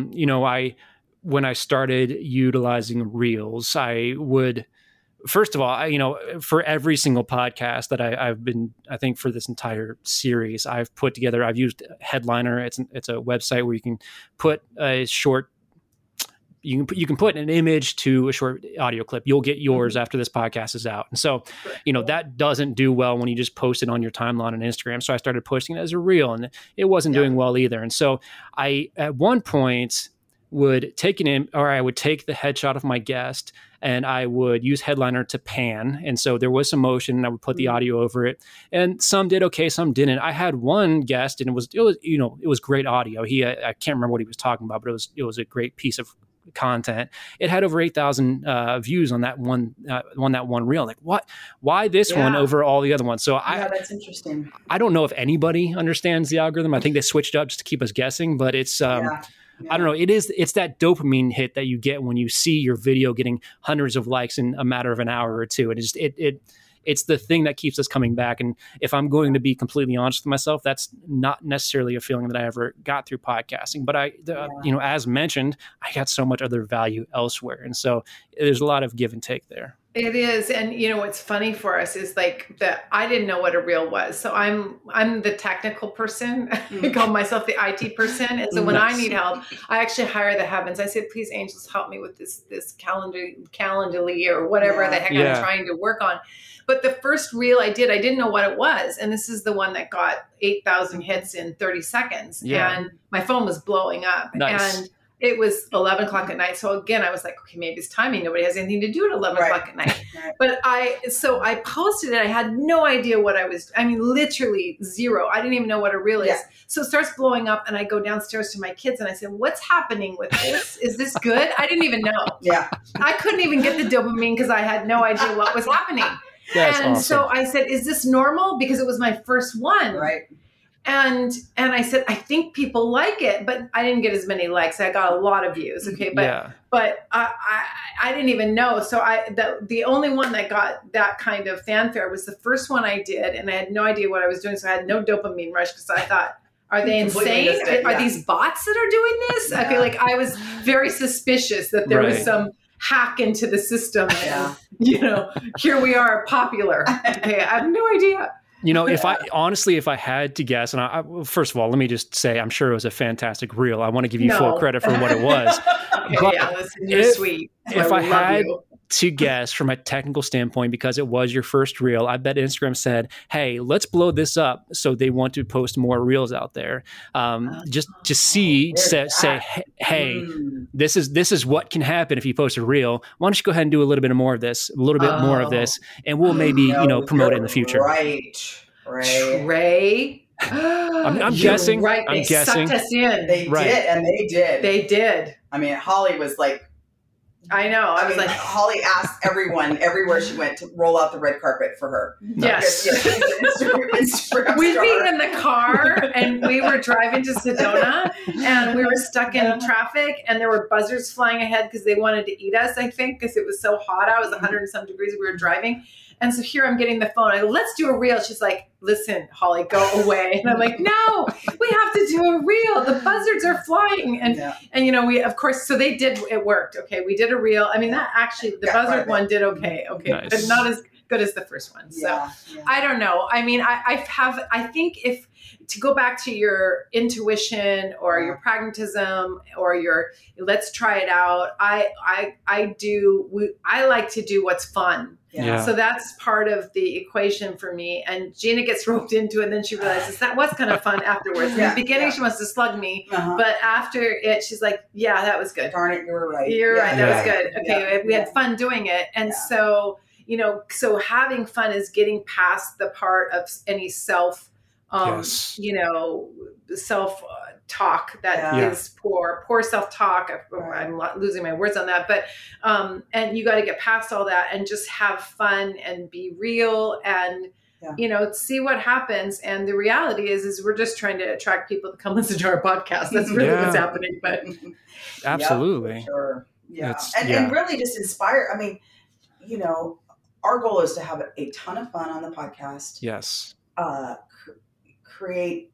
When I started utilizing Reels, I would, first of all, for every single podcast that I've been, I think for this entire series, I've used Headliner. It's a website where you can put a short, you can put an image to a short audio clip. You'll get yours after this podcast is out. And so, that doesn't do well when you just post it on your timeline on Instagram. So I started posting it as a reel, and it wasn't doing well either. And so I, at one point, would take I would take the headshot of my guest and I would use Headliner to pan. And so there was some motion and I would put the audio over it, and some did okay, some didn't. I had one guest and it was great audio. I can't remember what he was talking about, but it was a great piece of content. It had over 8,000 views on that one reel. Like, what? Why this one over all the other ones? So that's interesting. I don't know if anybody understands the algorithm. I think they switched up just to keep us guessing, but it's I don't know. It's that dopamine hit that you get when you see your video getting hundreds of likes in a matter of an hour or two. It's the thing that keeps us coming back. And if I'm going to be completely honest with myself, that's not necessarily a feeling that I ever got through podcasting. But as mentioned, I got so much other value elsewhere. And so there's a lot of give and take there. It is. And what's funny for us is I didn't know what a reel was. So I'm the technical person. I call myself the IT person. And so when I need help, I actually hire the heavens. I said, please, angels, help me with this Calendly or whatever the heck I'm trying to work on. But the first reel I didn't know what it was. And this is the one that got 8,000 hits in 30 seconds. Yeah. And my phone was blowing up. Nice. And it was 11 o'clock at night. So again, I was like, okay, maybe it's timing. Nobody has anything to do at 11 o'clock at night. But I posted it. I had no idea what literally zero. I didn't even know what a reel is. So it starts blowing up and I go downstairs to my kids and I said, what's happening with this? Is this good? I didn't even know. Yeah. I couldn't even get the dopamine because I had no idea what was happening. That's and awesome. so I said, is this normal? Because it was my first one. Right. And I said, I think people like it, but I didn't get as many likes. I got a lot of views. Okay. But I didn't even know. So the only one that got that kind of fanfare was the first one I did. And I had no idea what I was doing. So I had no dopamine rush because I thought, are they insane? Are these bots that are doing this? Yeah. Okay. Like I was very suspicious that there was some hack into the system. And, here we are popular. Okay. I have no idea. If I had to guess, and first of all, let me just say, I'm sure it was a fantastic reel. I want to give you full credit for what it was. But listen, you're sweet. If I had to guess from a technical standpoint, because it was your first reel, I bet Instagram said, hey, let's blow this up. So they want to post more reels out there. Say, hey, this is what can happen if you post a reel. Why don't you go ahead and do a little bit more of this, and we'll maybe, promote it in the future. Right. Trey. I'm guessing. Right. I'm guessing. Sucked us in. They did. I mean, Holly was like, I know. I was like, Holly asked everyone everywhere she went to roll out the red carpet for her. Yes. Instagram We'd be in the car and we were driving to Sedona and we were stuck in traffic and there were buzzards flying ahead because they wanted to eat us, I think, because it was so hot. I was 100 and some degrees. We were driving. And so here I'm getting the phone. I go, let's do a reel. She's like, listen, Holly, go away. And I'm like, no, we have to do a reel. The buzzards are flying. And we, of course, so they did, it worked. Okay. We did a reel. I mean, that actually, the buzzard one did okay. Okay. Nice. But not as good as the first one. So I don't know. I mean, I think if, to go back to your intuition or your pragmatism or your, let's try it out. I like to do what's fun. Yeah. So that's part of the equation for me. And Gina gets roped into it. And then she realizes that was kind of fun afterwards. In the beginning, she wants to slug me. But after it, she's like, yeah, that was good. Darn it, you were right. You're right. That was good. Okay. We had fun doing it. And so, so having fun is getting past the part of any self talk that is poor self-talk. I'm losing my words on that, but, and you got to get past all that and just have fun and be real and, see what happens. And the reality is we're just trying to attract people to come listen to our podcast. That's really what's happening, but absolutely. For sure. Yeah. And really just inspire. I mean, our goal is to have a ton of fun on the podcast. Yes. Create,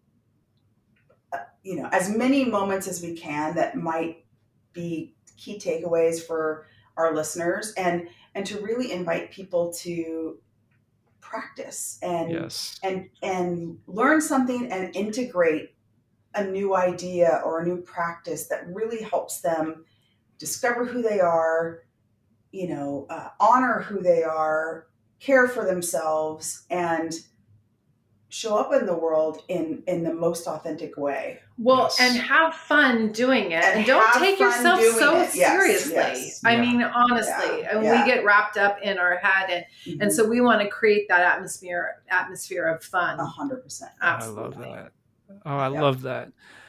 as many moments as we can that might be key takeaways for our listeners and to really invite people to practice and learn something and integrate a new idea or a new practice that really helps them discover who they are, honor who they are, care for themselves, and show up in the world in the most authentic way. Well, and have fun doing it. And don't take yourself so seriously. I mean, honestly, we get wrapped up in our head and so we want to create that atmosphere of fun. 100%. Absolutely. I love that. Oh, I love that.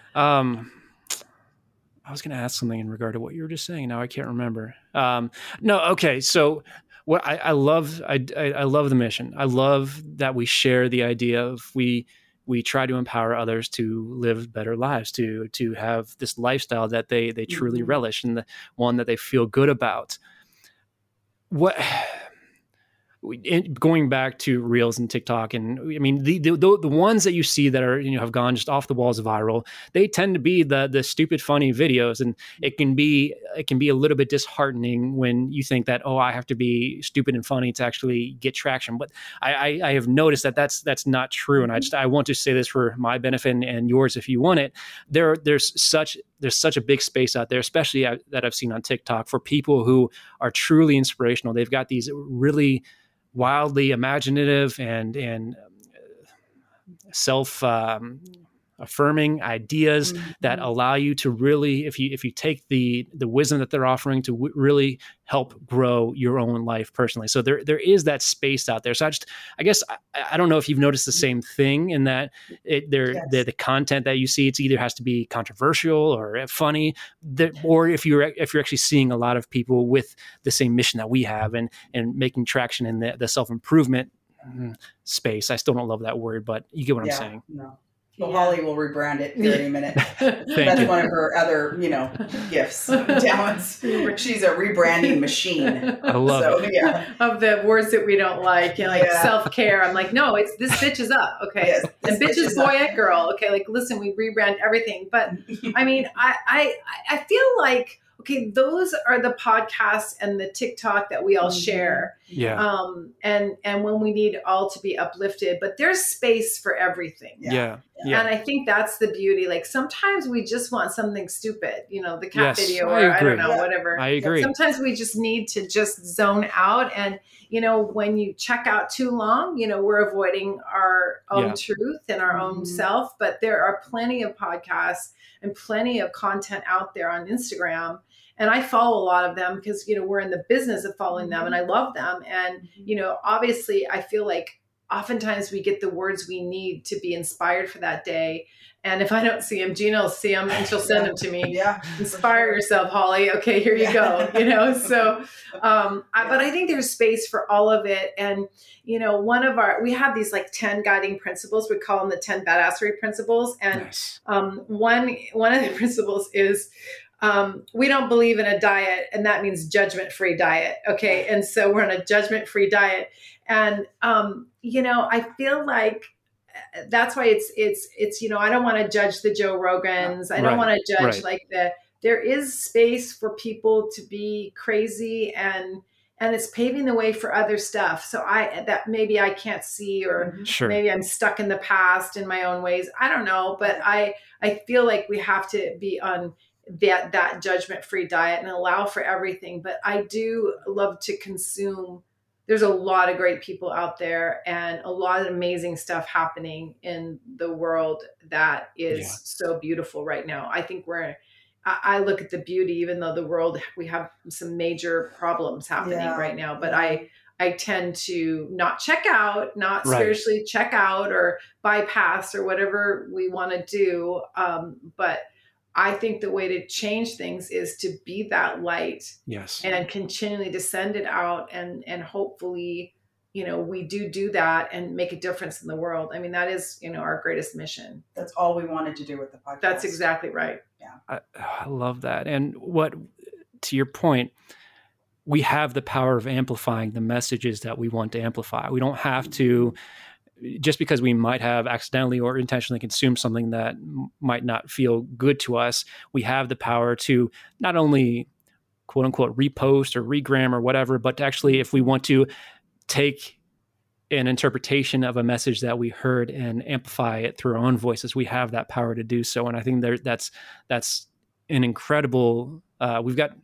I was going to ask something in regard to what you were just saying. Now I can't remember. No. Okay. So what I love the mission. I love that we share the idea of we try to empower others to live better lives, to have this lifestyle that they truly relish and the one that they feel good about. Going back to Reels and TikTok, and I mean the ones that you see that are have gone just off the walls viral, they tend to be the stupid funny videos, and it can be a little bit disheartening when you think that I have to be stupid and funny to actually get traction. But I have noticed that that's not true, and I want to say this for my benefit and yours if you want it. There's such a big space out there, especially that I've seen on TikTok, for people who are truly inspirational. They've got these really wildly imaginative and self affirming ideas that allow you to really, if you take the wisdom that they're offering to really help grow your own life personally. So there is that space out there. So I guess I don't know if you've noticed the same thing in that the content that you see, it's either has to be controversial or funny, or if you're actually seeing a lot of people with the same mission that we have and making traction in the self-improvement space. I still don't love that word, but you get what I'm saying. No. Well, Holly will rebrand it here in a minute. That's one of her other, gifts, talents. She's a rebranding machine. I love it. Yeah. Of the words that we don't like, self-care. I'm like, no, it's this bitch is up. Okay. Yes, and bitch is boy and girl. Okay. Like, listen, we rebrand everything. But I mean, I feel like, okay, those are the podcasts and the TikTok that we all share. Yeah. And when we need all to be uplifted, but there's space for everything. Yeah. And I think that's the beauty. Like sometimes we just want something stupid, the cat video, or I don't know, whatever. I agree. Sometimes we just need to just zone out. And, when you check out too long, we're avoiding our own truth and our own self. But there are plenty of podcasts and plenty of content out there on Instagram. And I follow a lot of them because, we're in the business of following them and I love them. And, obviously I feel like oftentimes we get the words we need to be inspired for that day. And if I don't see them, Gina will see them and she'll send them to me. Yeah. Inspire yourself, Holly. Okay, here you go. So, but I think there's space for all of it. And, we have these like 10 guiding principles. We call them the 10 badassery principles. And one of the principles is, we don't believe in a diet, and that means judgment-free diet. Okay. And so we're on a judgment-free diet. And, I feel like that's why it's, I don't want to judge the Joe Rogans. I don't want to judge there is space for people to be crazy and it's paving the way for other stuff. So that maybe I can't see, or maybe I'm stuck in the past in my own ways. I don't know, but I feel like we have to be on that judgment-free diet and allow for everything. But I do love to consume. There's a lot of great people out there and a lot of amazing stuff happening in the world that is so beautiful right now. I think I look at the beauty, even though the world, we have some major problems happening right now, but I tend to not check out, not spiritually check out or bypass or whatever we want to do. But I think the way to change things is to be that light and continually to send it out. And hopefully, we do that and make a difference in the world. I mean, that is, our greatest mission. That's all we wanted to do with the podcast. That's exactly right. Yeah. I love that. And to your point, we have the power of amplifying the messages that we want to amplify. We don't have to, just because we might have accidentally or intentionally consumed something that might not feel good to us, we have the power to not only quote unquote repost or regram or whatever, but to actually, if we want to take an interpretation of a message that we heard and amplify it through our own voices, we have that power to do so. And I think that's an incredible, we've got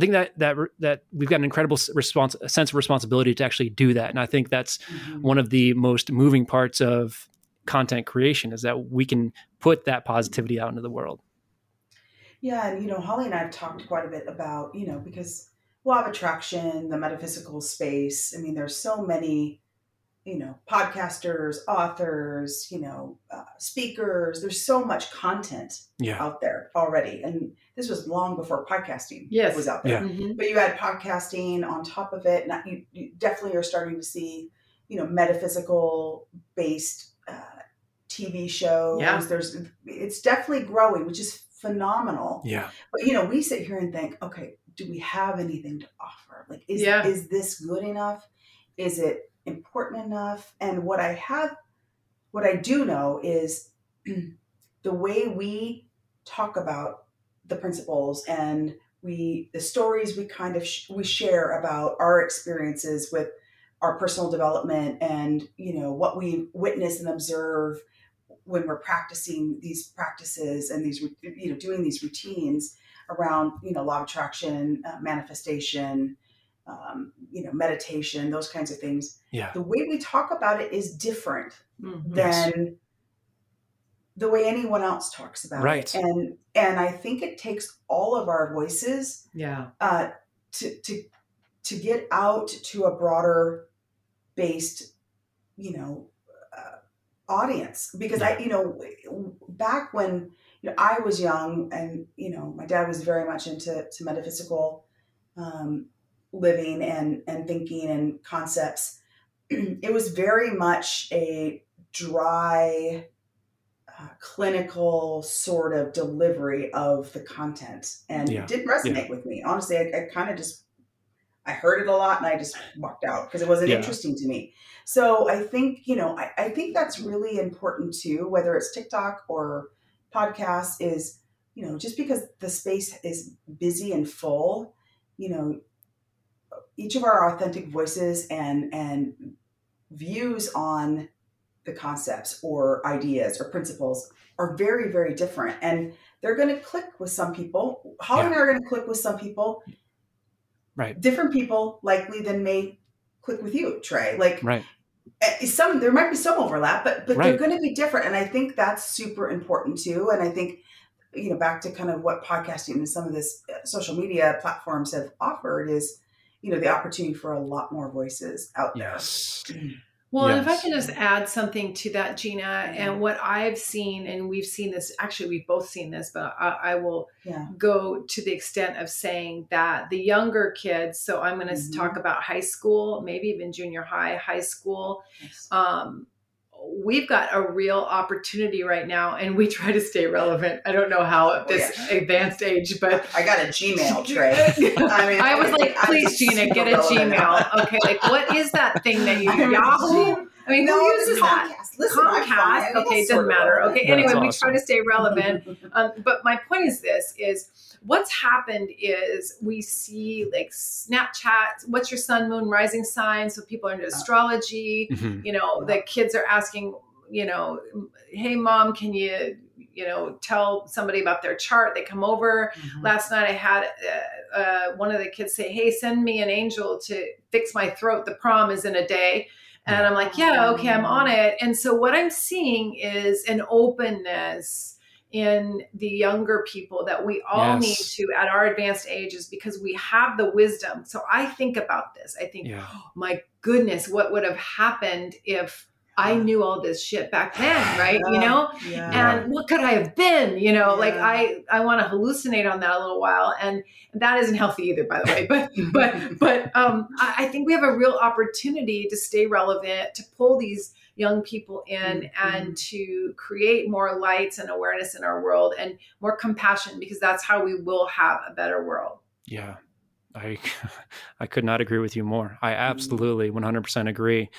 an incredible sense of responsibility to actually do that. And I think that's one of the most moving parts of content creation, is that we can put that positivity out into the world. Yeah. And, Holly and I have talked quite a bit about, because law of attraction, the metaphysical space. I mean, there's so many, podcasters, authors, speakers. There's so much content out there already. And this was long before podcasting was out there. Yeah. But you had podcasting on top of it. And you definitely are starting to see, metaphysical based TV shows. Yeah. It's definitely growing, which is phenomenal. Yeah. But, we sit here and think, okay, do we have anything to offer? Like, is this good enough? Is it important enough? And what I do know is the way we talk about the principles and the stories we kind of we share about our experiences with our personal development and, what we witness and observe when we're practicing these practices and these, doing these routines around, law of attraction, manifestation, meditation, those kinds of things. Yeah. The way we talk about it is different than the way anyone else talks about right. it. And I think it takes all of our voices to get out to a broader based, audience. Because back when I was young, and my dad was very much into metaphysical living and thinking and concepts. It was very much a dry, clinical sort of delivery of the content, and it didn't resonate with me. Honestly, I kind of I heard it a lot and I just walked out because it wasn't interesting to me. So I think, I think that's really important too, whether it's TikTok or podcasts, is, just because the space is busy and full, each of our authentic voices and views on the concepts or ideas or principles are very, very different. And they're going to click with some people. Holly and I are going to click with some people. Right. Different people likely than may click with you, Trey. Like, right. There might be some overlap, but they're going to be different. And I think that's super important too. And I think, back to kind of what podcasting and some of this social media platforms have offered is, the opportunity for a lot more voices out there. Yes. Well, and if I can just add something to that, Gina, and what I've seen, and we've seen this, actually, we've both seen this, but I will go to the extent of saying that the younger kids, so I'm going to talk about high school, maybe even junior high school. Yes. We've got a real opportunity right now, and we try to stay relevant. I don't know how at this advanced age, but I got a Gmail, Trey. I was like, please, Gina, get a Gmail. Okay, like what is that thing that you Yahoo? I mean, who uses that? Listen, Comcast. Okay, it doesn't matter. Okay, anyway, we try to stay relevant. But my point is what's happened is we see like Snapchat, what's your sun, moon, rising sign? So people are into astrology. The kids are asking, hey, mom, can you, tell somebody about their chart? They come over. Last night I had one of the kids say, hey, send me an angel to fix my throat. The prom is in a day. And I'm like, yeah, okay, I'm on it. And so what I'm seeing is an openness in the younger people that we all need to at our advanced ages, because we have the wisdom. So I think about this. I think, oh, my goodness, what would have happened if I knew all this shit back then, right? And what could I have been, like I want to hallucinate on that a little while. And that isn't healthy either, by the way, but I think we have a real opportunity to stay relevant, to pull these young people in and to create more lights and awareness in our world and more compassion, because that's how we will have a better world. Yeah. I could not agree with you more. I absolutely 100% agree.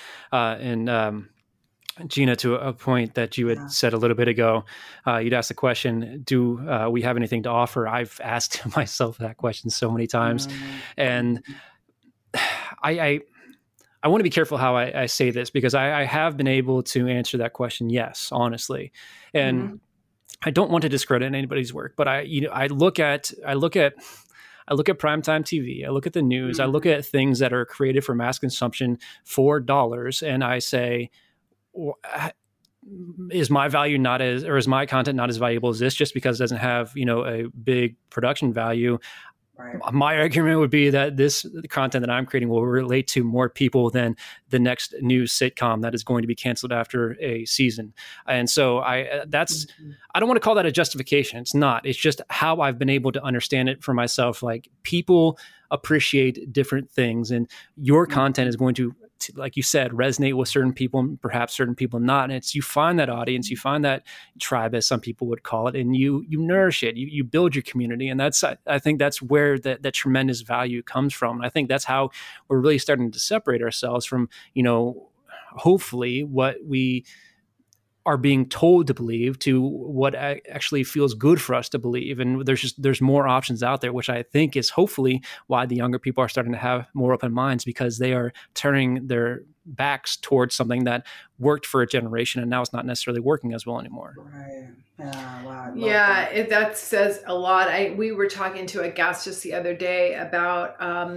And Gina, to a point that you had said a little bit ago, you'd asked the question, do we have anything to offer? I've asked myself that question so many times. And I want to be careful how I say this, because I have been able to answer that question, yes, honestly. And I don't want to discredit anybody's work, but I look at primetime TV. I look at the news. I look at things that are created for mass consumption for dollars, and I say, is my value is my content not as valuable as this, just because it doesn't have, a big production value? Right. My argument would be that the content that I'm creating will relate to more people than the next new sitcom that is going to be canceled after a season. And so I don't want to call that a justification. It's not. It's just how I've been able to understand it for myself. Like, people appreciate different things, and your content is going to, like you said, resonate with certain people and perhaps certain people not. And it's, you find that audience, you find that tribe, as some people would call it, and you nourish it, you build your community. And I think that's where that tremendous value comes from. And I think that's how we're really starting to separate ourselves from, hopefully what we are being told to believe to what actually feels good for us to believe. And there's more options out there, which I think is hopefully why the younger people are starting to have more open minds, because they are turning their backs towards something that worked for a generation and now it's not necessarily working as well anymore. Right. Wow. That says a lot. We were talking to a guest just the other day about,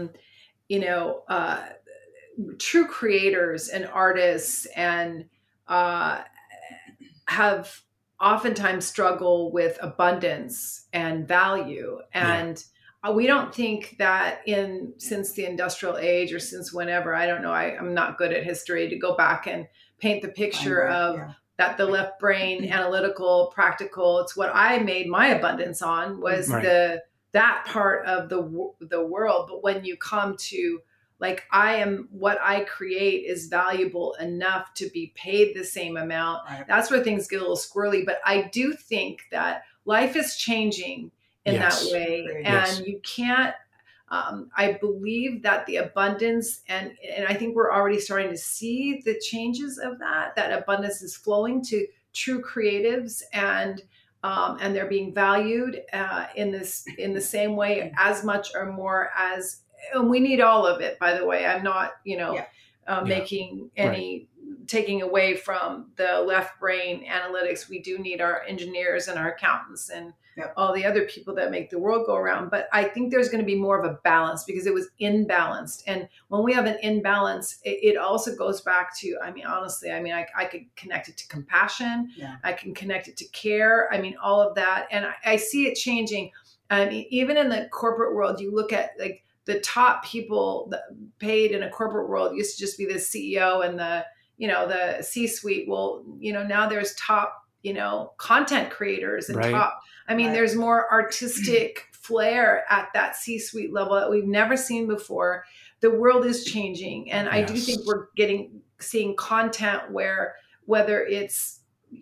true creators and artists and, have oftentimes struggle with abundance and value. And we don't think that since the industrial age or since whenever, I don't know, I'm not good at history to go back and paint the picture of that the left brain, analytical, practical, it's what I made my abundance on was that part of the world. But when you come to like, what I create is valuable enough to be paid the same amount. Right. That's where things get a little squirrely. But I do think that life is changing in that way. And you can't, I believe that the abundance, and I think we're already starting to see the changes of that abundance is flowing to true creatives, and they're being valued in the same way as much or more as, and we need all of it, by the way. I'm not, making any taking away from the left brain analytics. We do need our engineers and our accountants and all the other people that make the world go around. But I think there's going to be more of a balance because it was imbalanced. And when we have an imbalance, it also goes back to, honestly, I could connect it to compassion. Yeah. I can connect it to care. All of that. And I see it changing. Even in the corporate world, you look at like the top people that paid in a corporate world used to just be the CEO and the C-suite. Well, now there's top, content creators and top, there's more artistic flair at that C-suite level that we've never seen before. The world is changing. And I do think we're seeing content where, whether it's,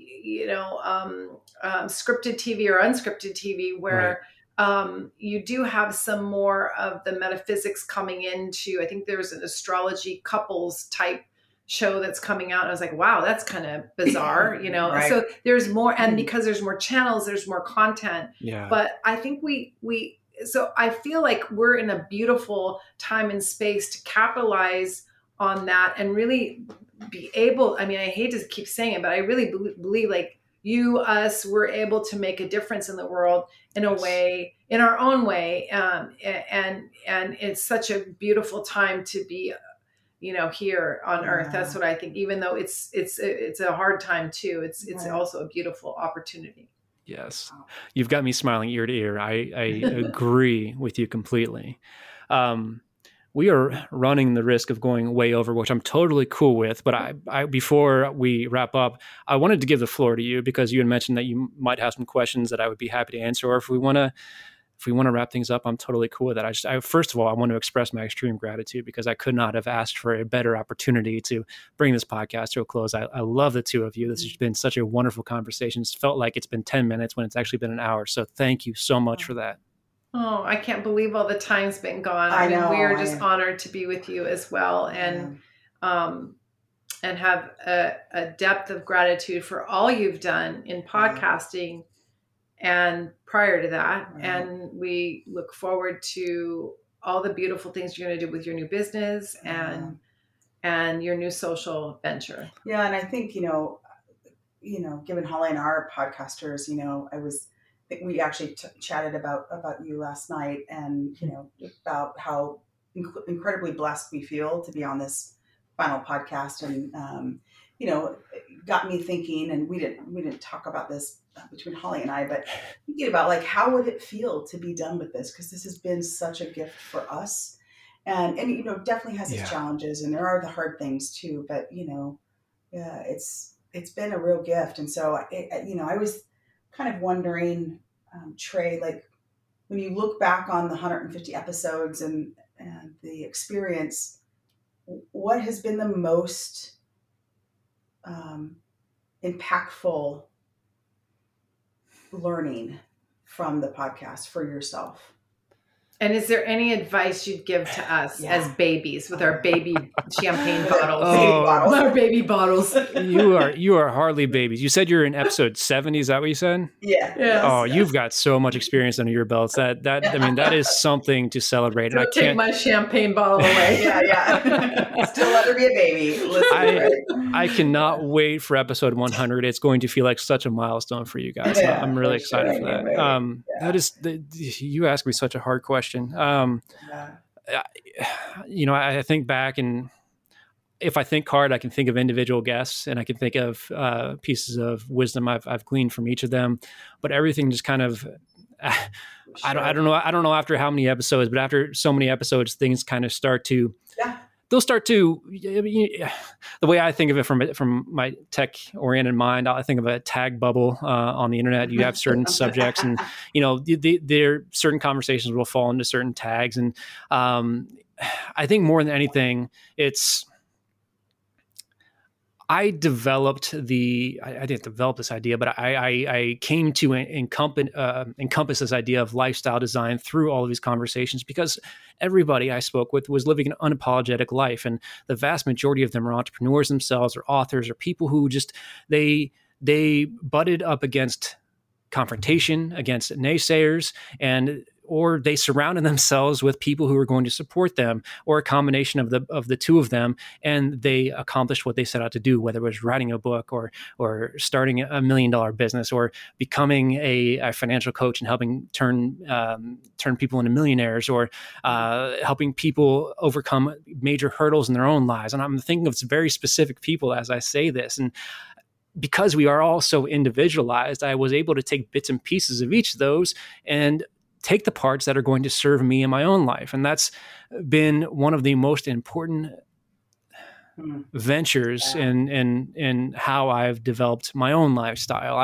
scripted TV or unscripted TV, where you do have some more of the metaphysics coming into, I think there's an astrology couples type show that's coming out. And I was like, wow, that's kind of bizarre, Right. So there's more, and because there's more channels, there's more content. Yeah. But I think so I feel like we're in a beautiful time and space to capitalize on that and really be able, I hate to keep saying it, but I really believe like we're able to make a difference in the world in a way, in our own way. And it's such a beautiful time to be, here on earth. That's what I think, even though it's a hard time too. It's also a beautiful opportunity. Yes. You've got me smiling ear to ear. I agree with you completely. We are running the risk of going way over, which I'm totally cool with. But I before we wrap up, I wanted to give the floor to you because you had mentioned that you might have some questions that I would be happy to answer. Or if we want to wrap things up, I'm totally cool with that. First of all, I want to express my extreme gratitude because I could not have asked for a better opportunity to bring this podcast to a close. I love the two of you. This has been such a wonderful conversation. It's felt like it's been 10 minutes when it's actually been an hour. So thank you so much for that. Oh, I can't believe all the time's been gone. We are just honored to be with you as well. And have a depth of gratitude for all you've done in podcasting and prior to that. Right. And we look forward to all the beautiful things you're going to do with your new business and your new social venture. Yeah. And I think, given Holly and our podcasters, we actually chatted about you last night and, about how incredibly blessed we feel to be on this final podcast. And, it got me thinking, and we didn't talk about this between Holly and I, but thinking about like, how would it feel to be done with this? Because this has been such a gift for us and definitely has its challenges, and there are the hard things too, but, it's been a real gift. And so, I was kind of wondering, Trey, like when you look back on the 150 episodes and the experience, what has been the most impactful learning from the podcast for yourself? And is there any advice you'd give to us as babies with our baby champagne bottles? Our baby bottles. You are hardly babies. You said you're in episode 70. Is that what you said? Yeah. Yes. Oh, you've got so much experience under your belts. That is something to celebrate. Don't take my champagne bottle away. Yeah. Still let her be a baby. I cannot wait for episode 100. It's going to feel like such a milestone for you guys. Yeah, I'm really excited for that. Right. That is, you asked me such a hard question. I think back, and if I think hard, I can think of individual guests, and I can think of pieces of wisdom I've gleaned from each of them. But everything just kind of, I don't know after how many episodes, but after so many episodes, things kind of start to. Yeah. They'll start to, the way I think of it from my tech-oriented mind, I think of a tag bubble on the internet. You have certain subjects, and there certain conversations will fall into certain tags. And I think more than anything, I developed I didn't develop this idea, but I came to encompass this idea of lifestyle design through all of these conversations, because everybody I spoke with was living an unapologetic life. And the vast majority of them are entrepreneurs themselves, or authors, or people who just, they butted up against confrontation, against naysayers, or they surrounded themselves with people who were going to support them, or a combination of the two of them, and they accomplished what they set out to do, whether it was writing a book or starting $1 million business, or becoming a financial coach and helping turn people into millionaires, or helping people overcome major hurdles in their own lives. And I'm thinking of some very specific people as I say this. And because we are all so individualized, I was able to take bits and pieces of each of those and take the parts that are going to serve me in my own life. And that's been one of the most important ventures in how I've developed my own lifestyle.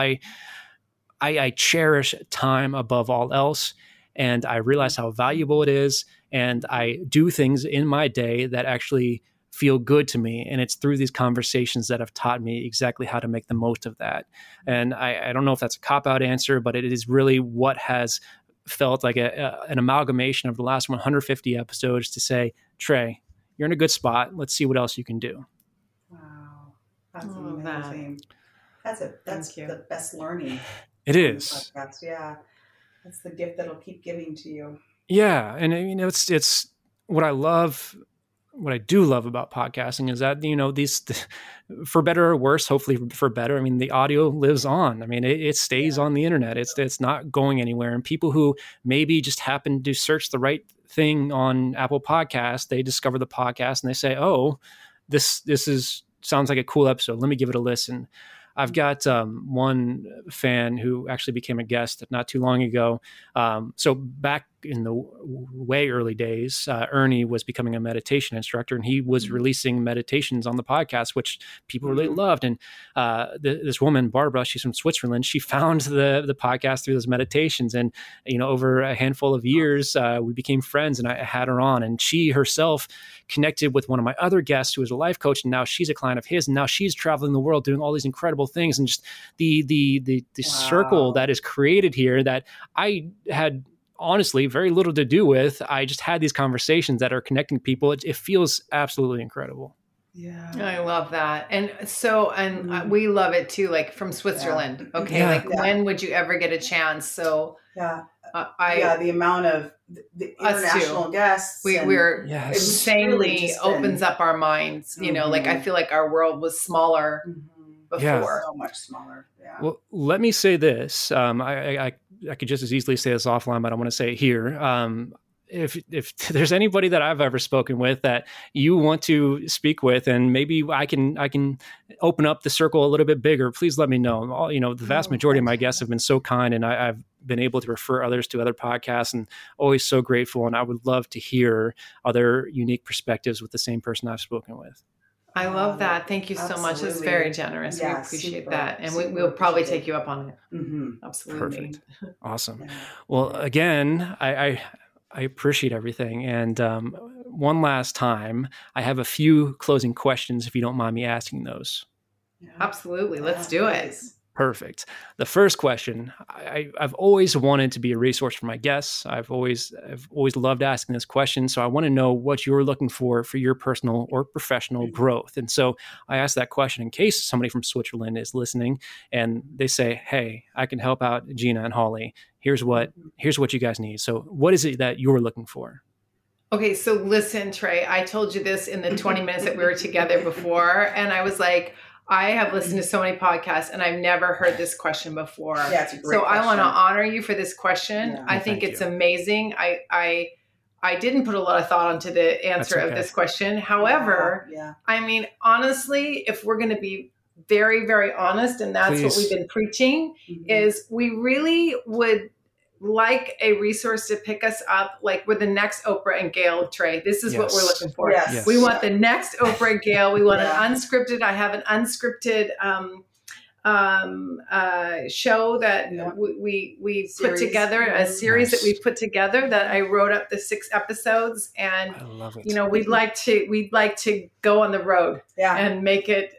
I cherish time above all else, and I realize how valuable it is. And I do things in my day that actually feel good to me. And it's through these conversations that have taught me exactly how to make the most of that. And I don't know if that's a cop-out answer, but it is really what has felt like an amalgamation of the last 150 episodes to say, Trey, you're in a good spot. Let's see what else you can do. Wow. That's amazing. That's the best learning. It is. Podcast. Yeah. That's the gift that'll keep giving to you. Yeah. And it's what I love. What I do love about podcasting is that, these, for better or worse, hopefully for better, I mean, the audio lives on. I mean, it stays on the internet. It's not going anywhere. And people who maybe just happen to search the right thing on Apple Podcasts, they discover the podcast and they say, oh, this sounds like a cool episode. Let me give it a listen. I've got one fan who actually became a guest not too long ago. So back in the way early days, Ernie was becoming a meditation instructor, and he was releasing meditations on the podcast, which people really loved. And this woman, Barbara, she's from Switzerland. She found the podcast through those meditations, and over a handful of years, we became friends, and I had her on. And she herself connected with one of my other guests who was a life coach, and now she's a client of his, and now she's traveling the world doing all these incredible things. And just the circle that is created here that I had honestly very little to do with. I just had these conversations that are connecting people. It feels absolutely incredible. Yeah, I love that. And so, we love it too, like from Switzerland. Yeah. Okay. When would you ever get a chance? So the amount of the international guests, we're insanely really opens up our minds, I feel like our world was smaller before. So much smaller. Yeah. Well, let me say this. I could just as easily say this offline, but I want to say it here. If there's anybody that I've ever spoken with that you want to speak with, and maybe I can open up the circle a little bit bigger, please let me know. The vast majority of my guests have been so kind, and I've been able to refer others to other podcasts, and always so grateful. And I would love to hear other unique perspectives with the same person I've spoken with. I love that. Thank you so much. It's very generous. Yeah, we appreciate that. And we'll probably take you up on it. Mm-hmm. Absolutely. Perfect. Awesome. Yeah. Well, again, I appreciate everything. And one last time, I have a few closing questions, if you don't mind me asking those. Yeah. Absolutely. Let's do it. Perfect. The first question, I've always wanted to be a resource for my guests. I've always loved asking this question. So I want to know what you're looking for your personal or professional growth. And so I asked that question in case somebody from Switzerland is listening and they say, hey, I can help out Gina and Holly. Here's what you guys need. So what is it that you're looking for? Okay. So listen, Trey, I told you this in the 20 minutes that we were together before. And I was like, I have listened to so many podcasts and I've never heard this question before. Yeah, it's a great question. I want to honor you for this question. Yeah. I think it's amazing. I didn't put a lot of thought into the answer of this question. However, I mean, honestly, if we're going to be very, very honest, and that's what we've been preaching, is we really would like a resource to pick us up, like with the next Oprah and Gail, Trey. This is what we're looking for. Yes. We want the next Oprah and Gail. We want an unscripted. I have an unscripted show that we put together, a series that we put together that I wrote up the 6 episodes, and I love it. You know, we'd like to go on the road and make it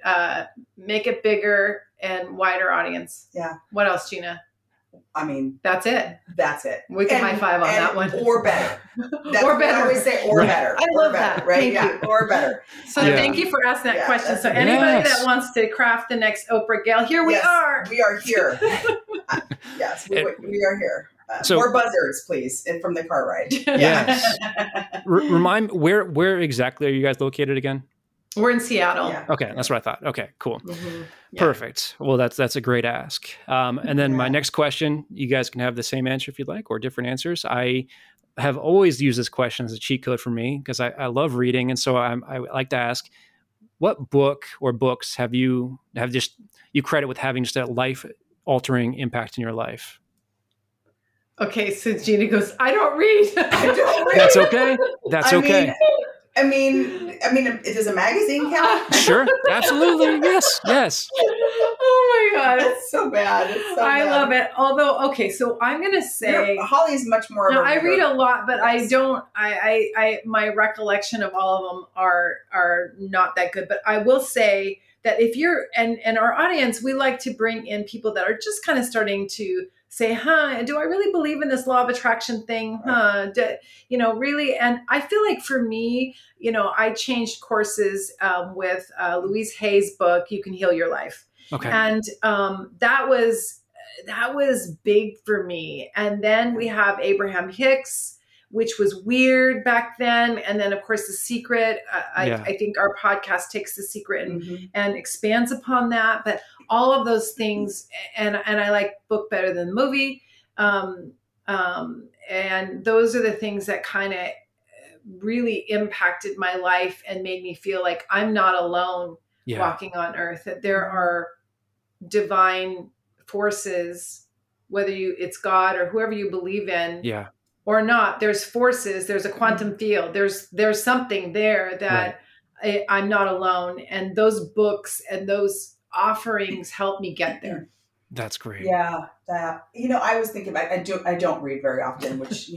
bigger and wider audience. Yeah. What else, Gina? I mean, that's it. We can high five on that one. Or better. Or better. I always say or better. I love that. Right? Thank you. Or better. So thank you for asking that question. So anybody that wants to craft the next Oprah, Gail, here we are. We are here. Yes, we are here. More buzzards, please, from the car ride. Yes. Remind me, where exactly are you guys located again? We're in Seattle. Yeah. Okay, that's what I thought. Okay, cool. Perfect. Well, that's a great ask. And then my next question, you guys can have the same answer if you'd like, or different answers. I have always used this question as a cheat code for me because I love reading, and so I like to ask, what book or books have you credit with having just a life-altering impact in your life? Okay, so Gina goes, I don't read. That's okay. That's okay. I mean, does a magazine count? Sure, absolutely, yes. Oh my God, it's so bad. I love it. Although, okay, so I'm gonna say Holly is much more. No, I read a lot, but I don't. I my recollection of all of them are not that good. But I will say that if you're and our audience, we like to bring in people that are just kind of starting to say, do I really believe in this law of attraction thing? Really? And I feel like for me, I changed courses with Louise Hay's book, You Can Heal Your Life. Okay. And that was big for me. And then we have Abraham Hicks, which was weird back then. And then, of course, The Secret. I think our podcast takes The Secret and expands upon that. But all of those things, and I like book better than movie. And those are the things that kind of really impacted my life and made me feel like I'm not alone walking on earth, that there are divine forces, whether it's God or whoever you believe in. Yeah. Or not, there's forces, there's a quantum field, there's something there that I'm not alone. And those books and those offerings help me get there. That's great. Yeah. I was thinking about, I don't read very often, which,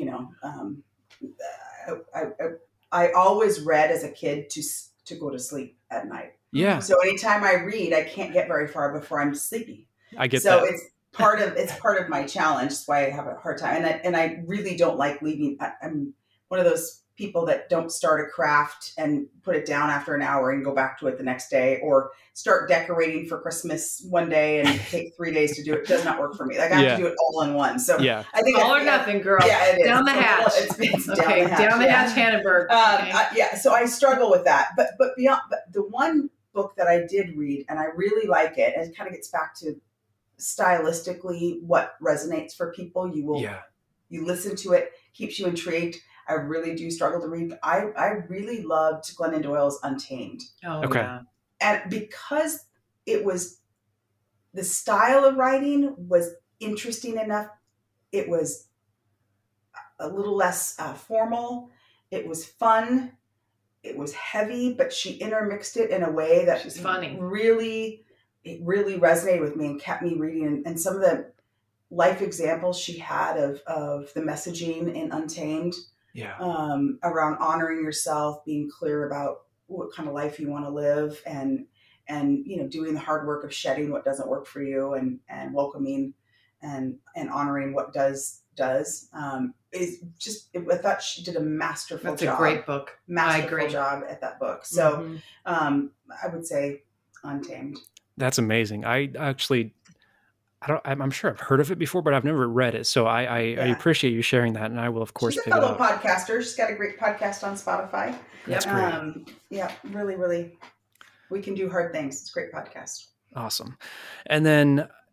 I always read as a kid to go to sleep at night. Yeah. So anytime I read, I can't get very far before I'm sleepy. I get that. So it's part of my challenge. That's why I have a hard time. And I really don't like leaving. I'm one of those people that don't start a craft and put it down after an hour and go back to it the next day, or start decorating for Christmas one day and take 3 days to do it. It does not work for me. Like I have to do it all in one. So I think all or nothing, girl. Yeah, it is. Down the hatch. It's okay, down the hatch, Hannenberg. So I struggle with that. But the one book that I did read, and I really like it, and it kind of gets back to stylistically what resonates for people. You listen to it, keeps you intrigued. I really do struggle to read. I really loved Glennon Doyle's Untamed. Oh, okay. Yeah. And because it was, the style of writing was interesting enough, it was a little less formal. It was fun. It was heavy, but she intermixed it in a way that she's funny. It really resonated with me and kept me reading. And some of the life examples she had of the messaging in Untamed, around honoring yourself, being clear about what kind of life you want to live, and doing the hard work of shedding what doesn't work for you, and welcoming and honoring what does. Is just, I thought she did a masterful job. That's a great book. Masterful job at that book. So I would say Untamed. That's amazing. I'm sure I've heard of it before, but I've never read it. So I appreciate you sharing that, and I will, of course, pick it up. She's a fellow podcaster. She's got a great podcast on Spotify. That's great. Really, really, we can do hard things. It's a great podcast. Awesome. And then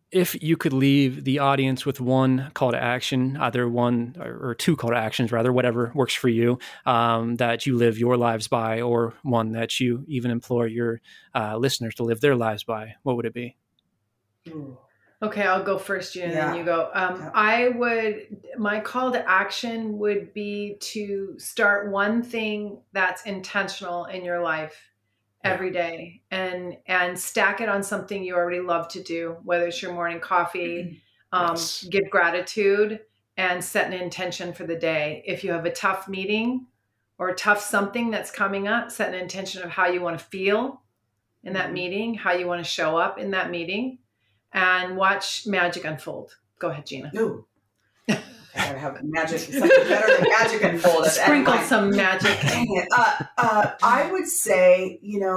if you could leave the audience with one call to action, either one or two call to actions, rather, whatever works for you, that you live your lives by, or one that you even implore your listeners to live their lives by, what would it be? Okay, I'll go first, Gina, and then you go. My call to action would be to start one thing that's intentional in your life every day, and stack it on something you already love to do, whether it's your morning coffee, give gratitude, and set an intention for the day. If you have a tough meeting or a tough something that's coming up, set an intention of how you want to feel in that meeting, how you want to show up in that meeting, and watch magic unfold. Go ahead, Gina. Ooh. I gotta have magic, something better than magic unfold. Sprinkle some magic. I would say,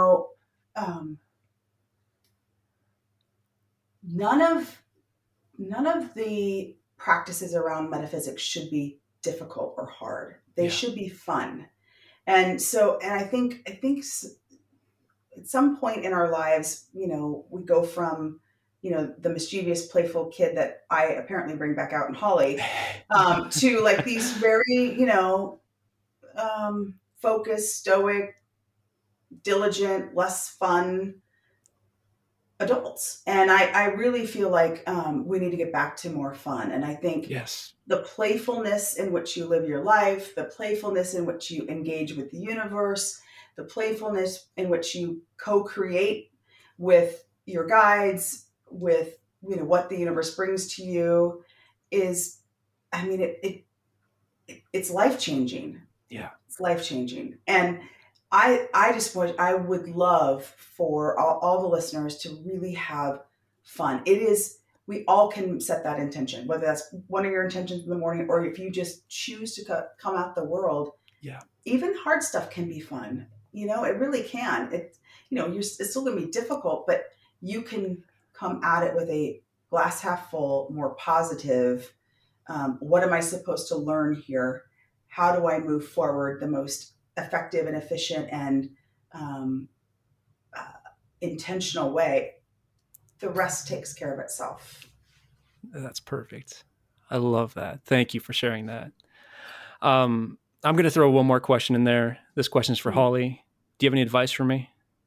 none of the practices around metaphysics should be difficult or hard. They should be fun. And I think at some point in our lives, we go from the mischievous, playful kid that I apparently bring back out in Holly, to like these very, focused, stoic, diligent, less fun adults. And I really feel like we need to get back to more fun. And I think the playfulness in which you live your life, the playfulness in which you engage with the universe, the playfulness in which you co-create with your guides, with what the universe brings to you is, it's life-changing. Yeah. It's life-changing. And I would love for all the listeners to really have fun. We all can set that intention, whether that's one of your intentions in the morning, or if you just choose to come out the world. Yeah. Even hard stuff can be fun. It really can. It's still going to be difficult, but you can come at it with a glass half full, more positive. What am I supposed to learn here? How do I move forward the most effective and efficient and intentional way? The rest takes care of itself. That's perfect. I love that. Thank you for sharing that. I'm going to throw one more question in there. This question's for Holly. Do you have any advice for me?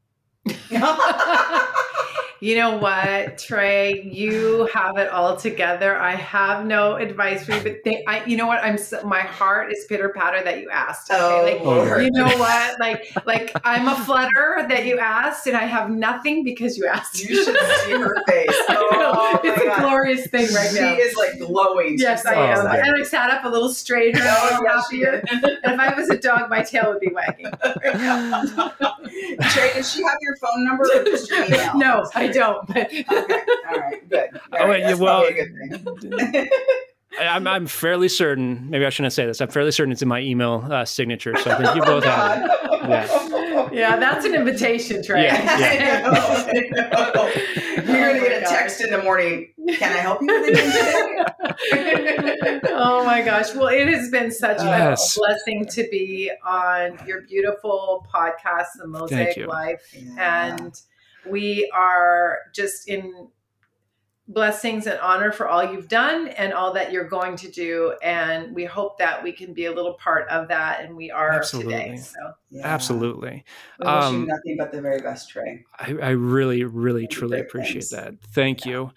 You know what, Trey? You have it all together. I have no advice for you, but you know what? My heart is pitter patter that you asked. Okay? You know what? Like I'm a flutter that you asked, and I have nothing because you asked. You should see her face. It's a glorious thing right now. She is like glowing. Yes, I am. And I sat up a little straighter, happier. And if I was a dog, my tail would be wagging. Trey, does she have your phone number or just your email? No, I don't. But okay. All right, good. That's probably a good thing. I'm fairly certain, maybe I shouldn't say this, I'm fairly certain it's in my email signature, so I think you both have it. Yeah, that's an invitation, Trey. Yeah. I know. You're going to get a text in the morning. Can I help you with anything today? Oh my gosh. Well, it has been such a blessing to be on your beautiful podcast, The Mosaic Life. Yeah. And we are just in blessings and honor for all you've done and all that you're going to do. And we hope that we can be a little part of that. And we are today. So Absolutely. We wish you nothing but the very best, Trey. I really, really, truly appreciate that. Thank you.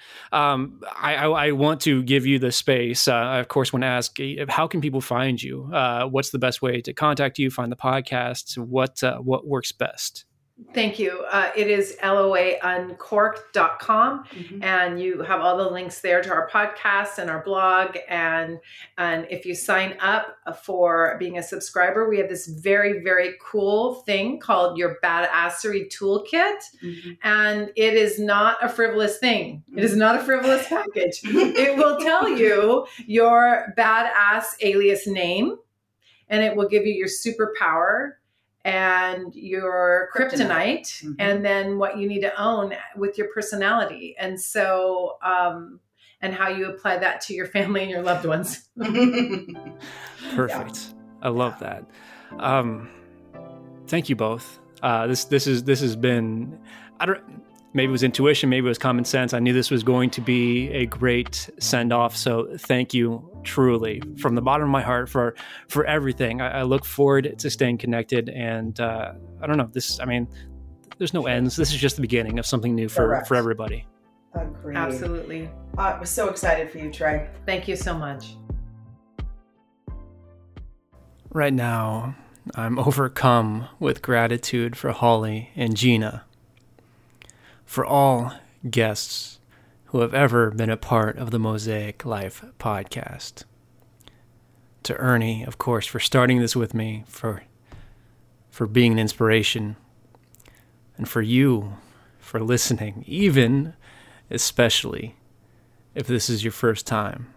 I want to give you the space. I, of course, want to ask, how can people find you? What's the best way to contact you, find the podcast? What works best? Thank you. It is loauncorked.com. Mm-hmm. And you have all the links there to our podcast and our blog. And if you sign up for being a subscriber, we have this very, very cool thing called your Badassery Toolkit. Mm-hmm. And it is not a frivolous thing. It is not a frivolous package. It will tell you your badass alias name, and it will give you your superpower and your kryptonite, mm-hmm. and then what you need to own with your personality. And so, and how you apply that to your family and your loved ones. Perfect. Yeah. I love that. Thank you both. This has been, maybe it was intuition, maybe it was common sense. I knew this was going to be a great send-off. So thank you truly from the bottom of my heart for everything. I look forward to staying connected. And I don't know, there's no ends. This is just the beginning of something new for everybody. Agreed. Absolutely. I was so excited for you, Trey. Thank you so much. Right now, I'm overcome with gratitude for Holly and Gina, for all guests who have ever been a part of the Mosaic Life podcast. To Ernie, of course, for starting this with me, for being an inspiration, and for you for listening, even especially if this is your first time.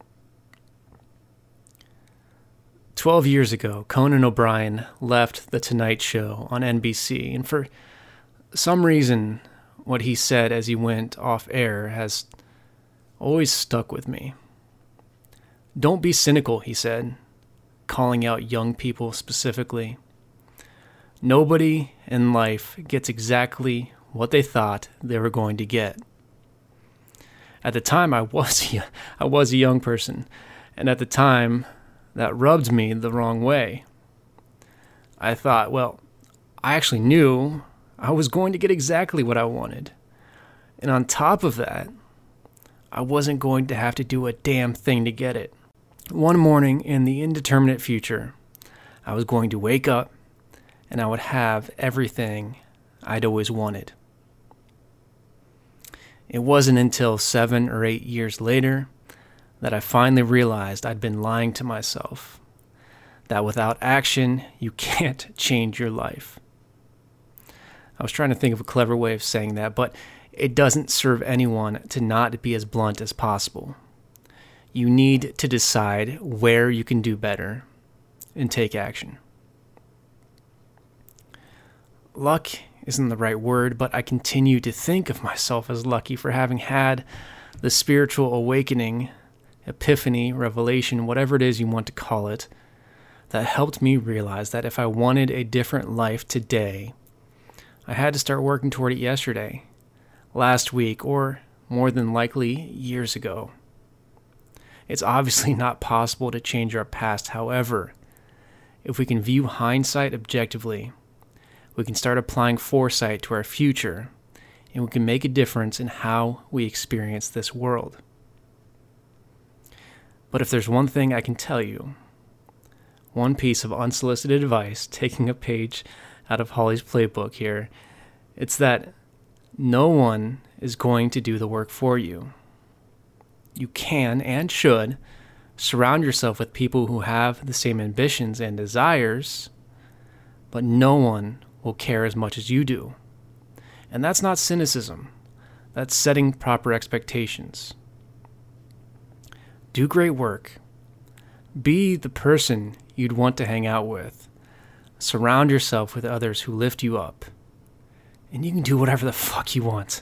12 years ago, Conan O'Brien left The Tonight Show on NBC, and for some reason, what he said as he went off air has always stuck with me. Don't be cynical, he said, calling out young people specifically. Nobody in life gets exactly what they thought they were going to get. At the time, I was a young person, and at the time, that rubbed me the wrong way. I thought, well, I actually knew I was going to get exactly what I wanted. And on top of that, I wasn't going to have to do a damn thing to get it. One morning in the indeterminate future, I was going to wake up and I would have everything I'd always wanted. It wasn't until 7 or 8 years later that I finally realized I'd been lying to myself, that without action, you can't change your life. I was trying to think of a clever way of saying that, but it doesn't serve anyone to not be as blunt as possible. You need to decide where you can do better and take action. Luck isn't the right word, but I continue to think of myself as lucky for having had the spiritual awakening, epiphany, revelation, whatever it is you want to call it, that helped me realize that if I wanted a different life today, I had to start working toward it yesterday, last week, or more than likely years ago. It's obviously not possible to change our past. However, if we can view hindsight objectively, we can start applying foresight to our future, and we can make a difference in how we experience this world. But if there's one thing I can tell you, one piece of unsolicited advice, taking a page out of Holly's playbook here, it's that no one is going to do the work for you. You can and should surround yourself with people who have the same ambitions and desires, but no one will care as much as you do. And that's not cynicism. That's setting proper expectations. Do great work. Be the person you'd want to hang out with. Surround yourself with others who lift you up. And you can do whatever the fuck you want.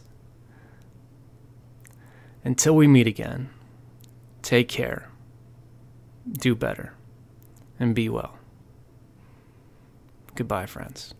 Until we meet again, take care, do better, and be well. Goodbye, friends.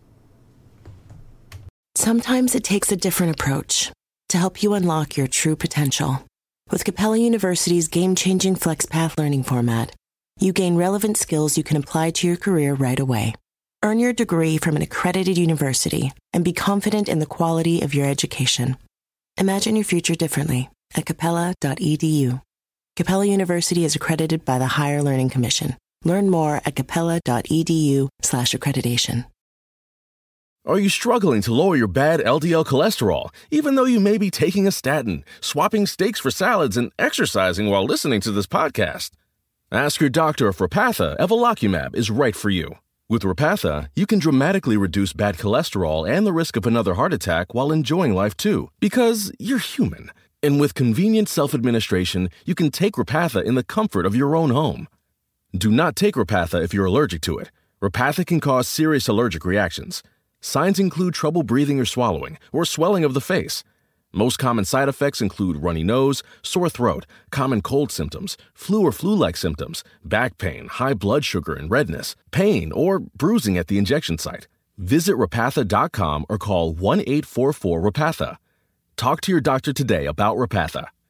Sometimes it takes a different approach to help you unlock your true potential. With Capella University's game-changing FlexPath learning format, you gain relevant skills you can apply to your career right away. Earn your degree from an accredited university and be confident in the quality of your education. Imagine your future differently at capella.edu. Capella University is accredited by the Higher Learning Commission. Learn more at capella.edu/accreditation. Are you struggling to lower your bad LDL cholesterol, even though you may be taking a statin, swapping steaks for salads, and exercising while listening to this podcast? Ask your doctor if Repatha Evolocumab is right for you. With Repatha, you can dramatically reduce bad cholesterol and the risk of another heart attack while enjoying life too, because you're human. And with convenient self-administration, you can take Repatha in the comfort of your own home. Do not take Repatha if you're allergic to it. Repatha can cause serious allergic reactions. Signs include trouble breathing or swallowing, or swelling of the face. Most common side effects include runny nose, sore throat, common cold symptoms, flu or flu-like symptoms, back pain, high blood sugar and redness, pain, or bruising at the injection site. Visit Repatha.com or call 1-844-REPATHA. Talk to your doctor today about Repatha.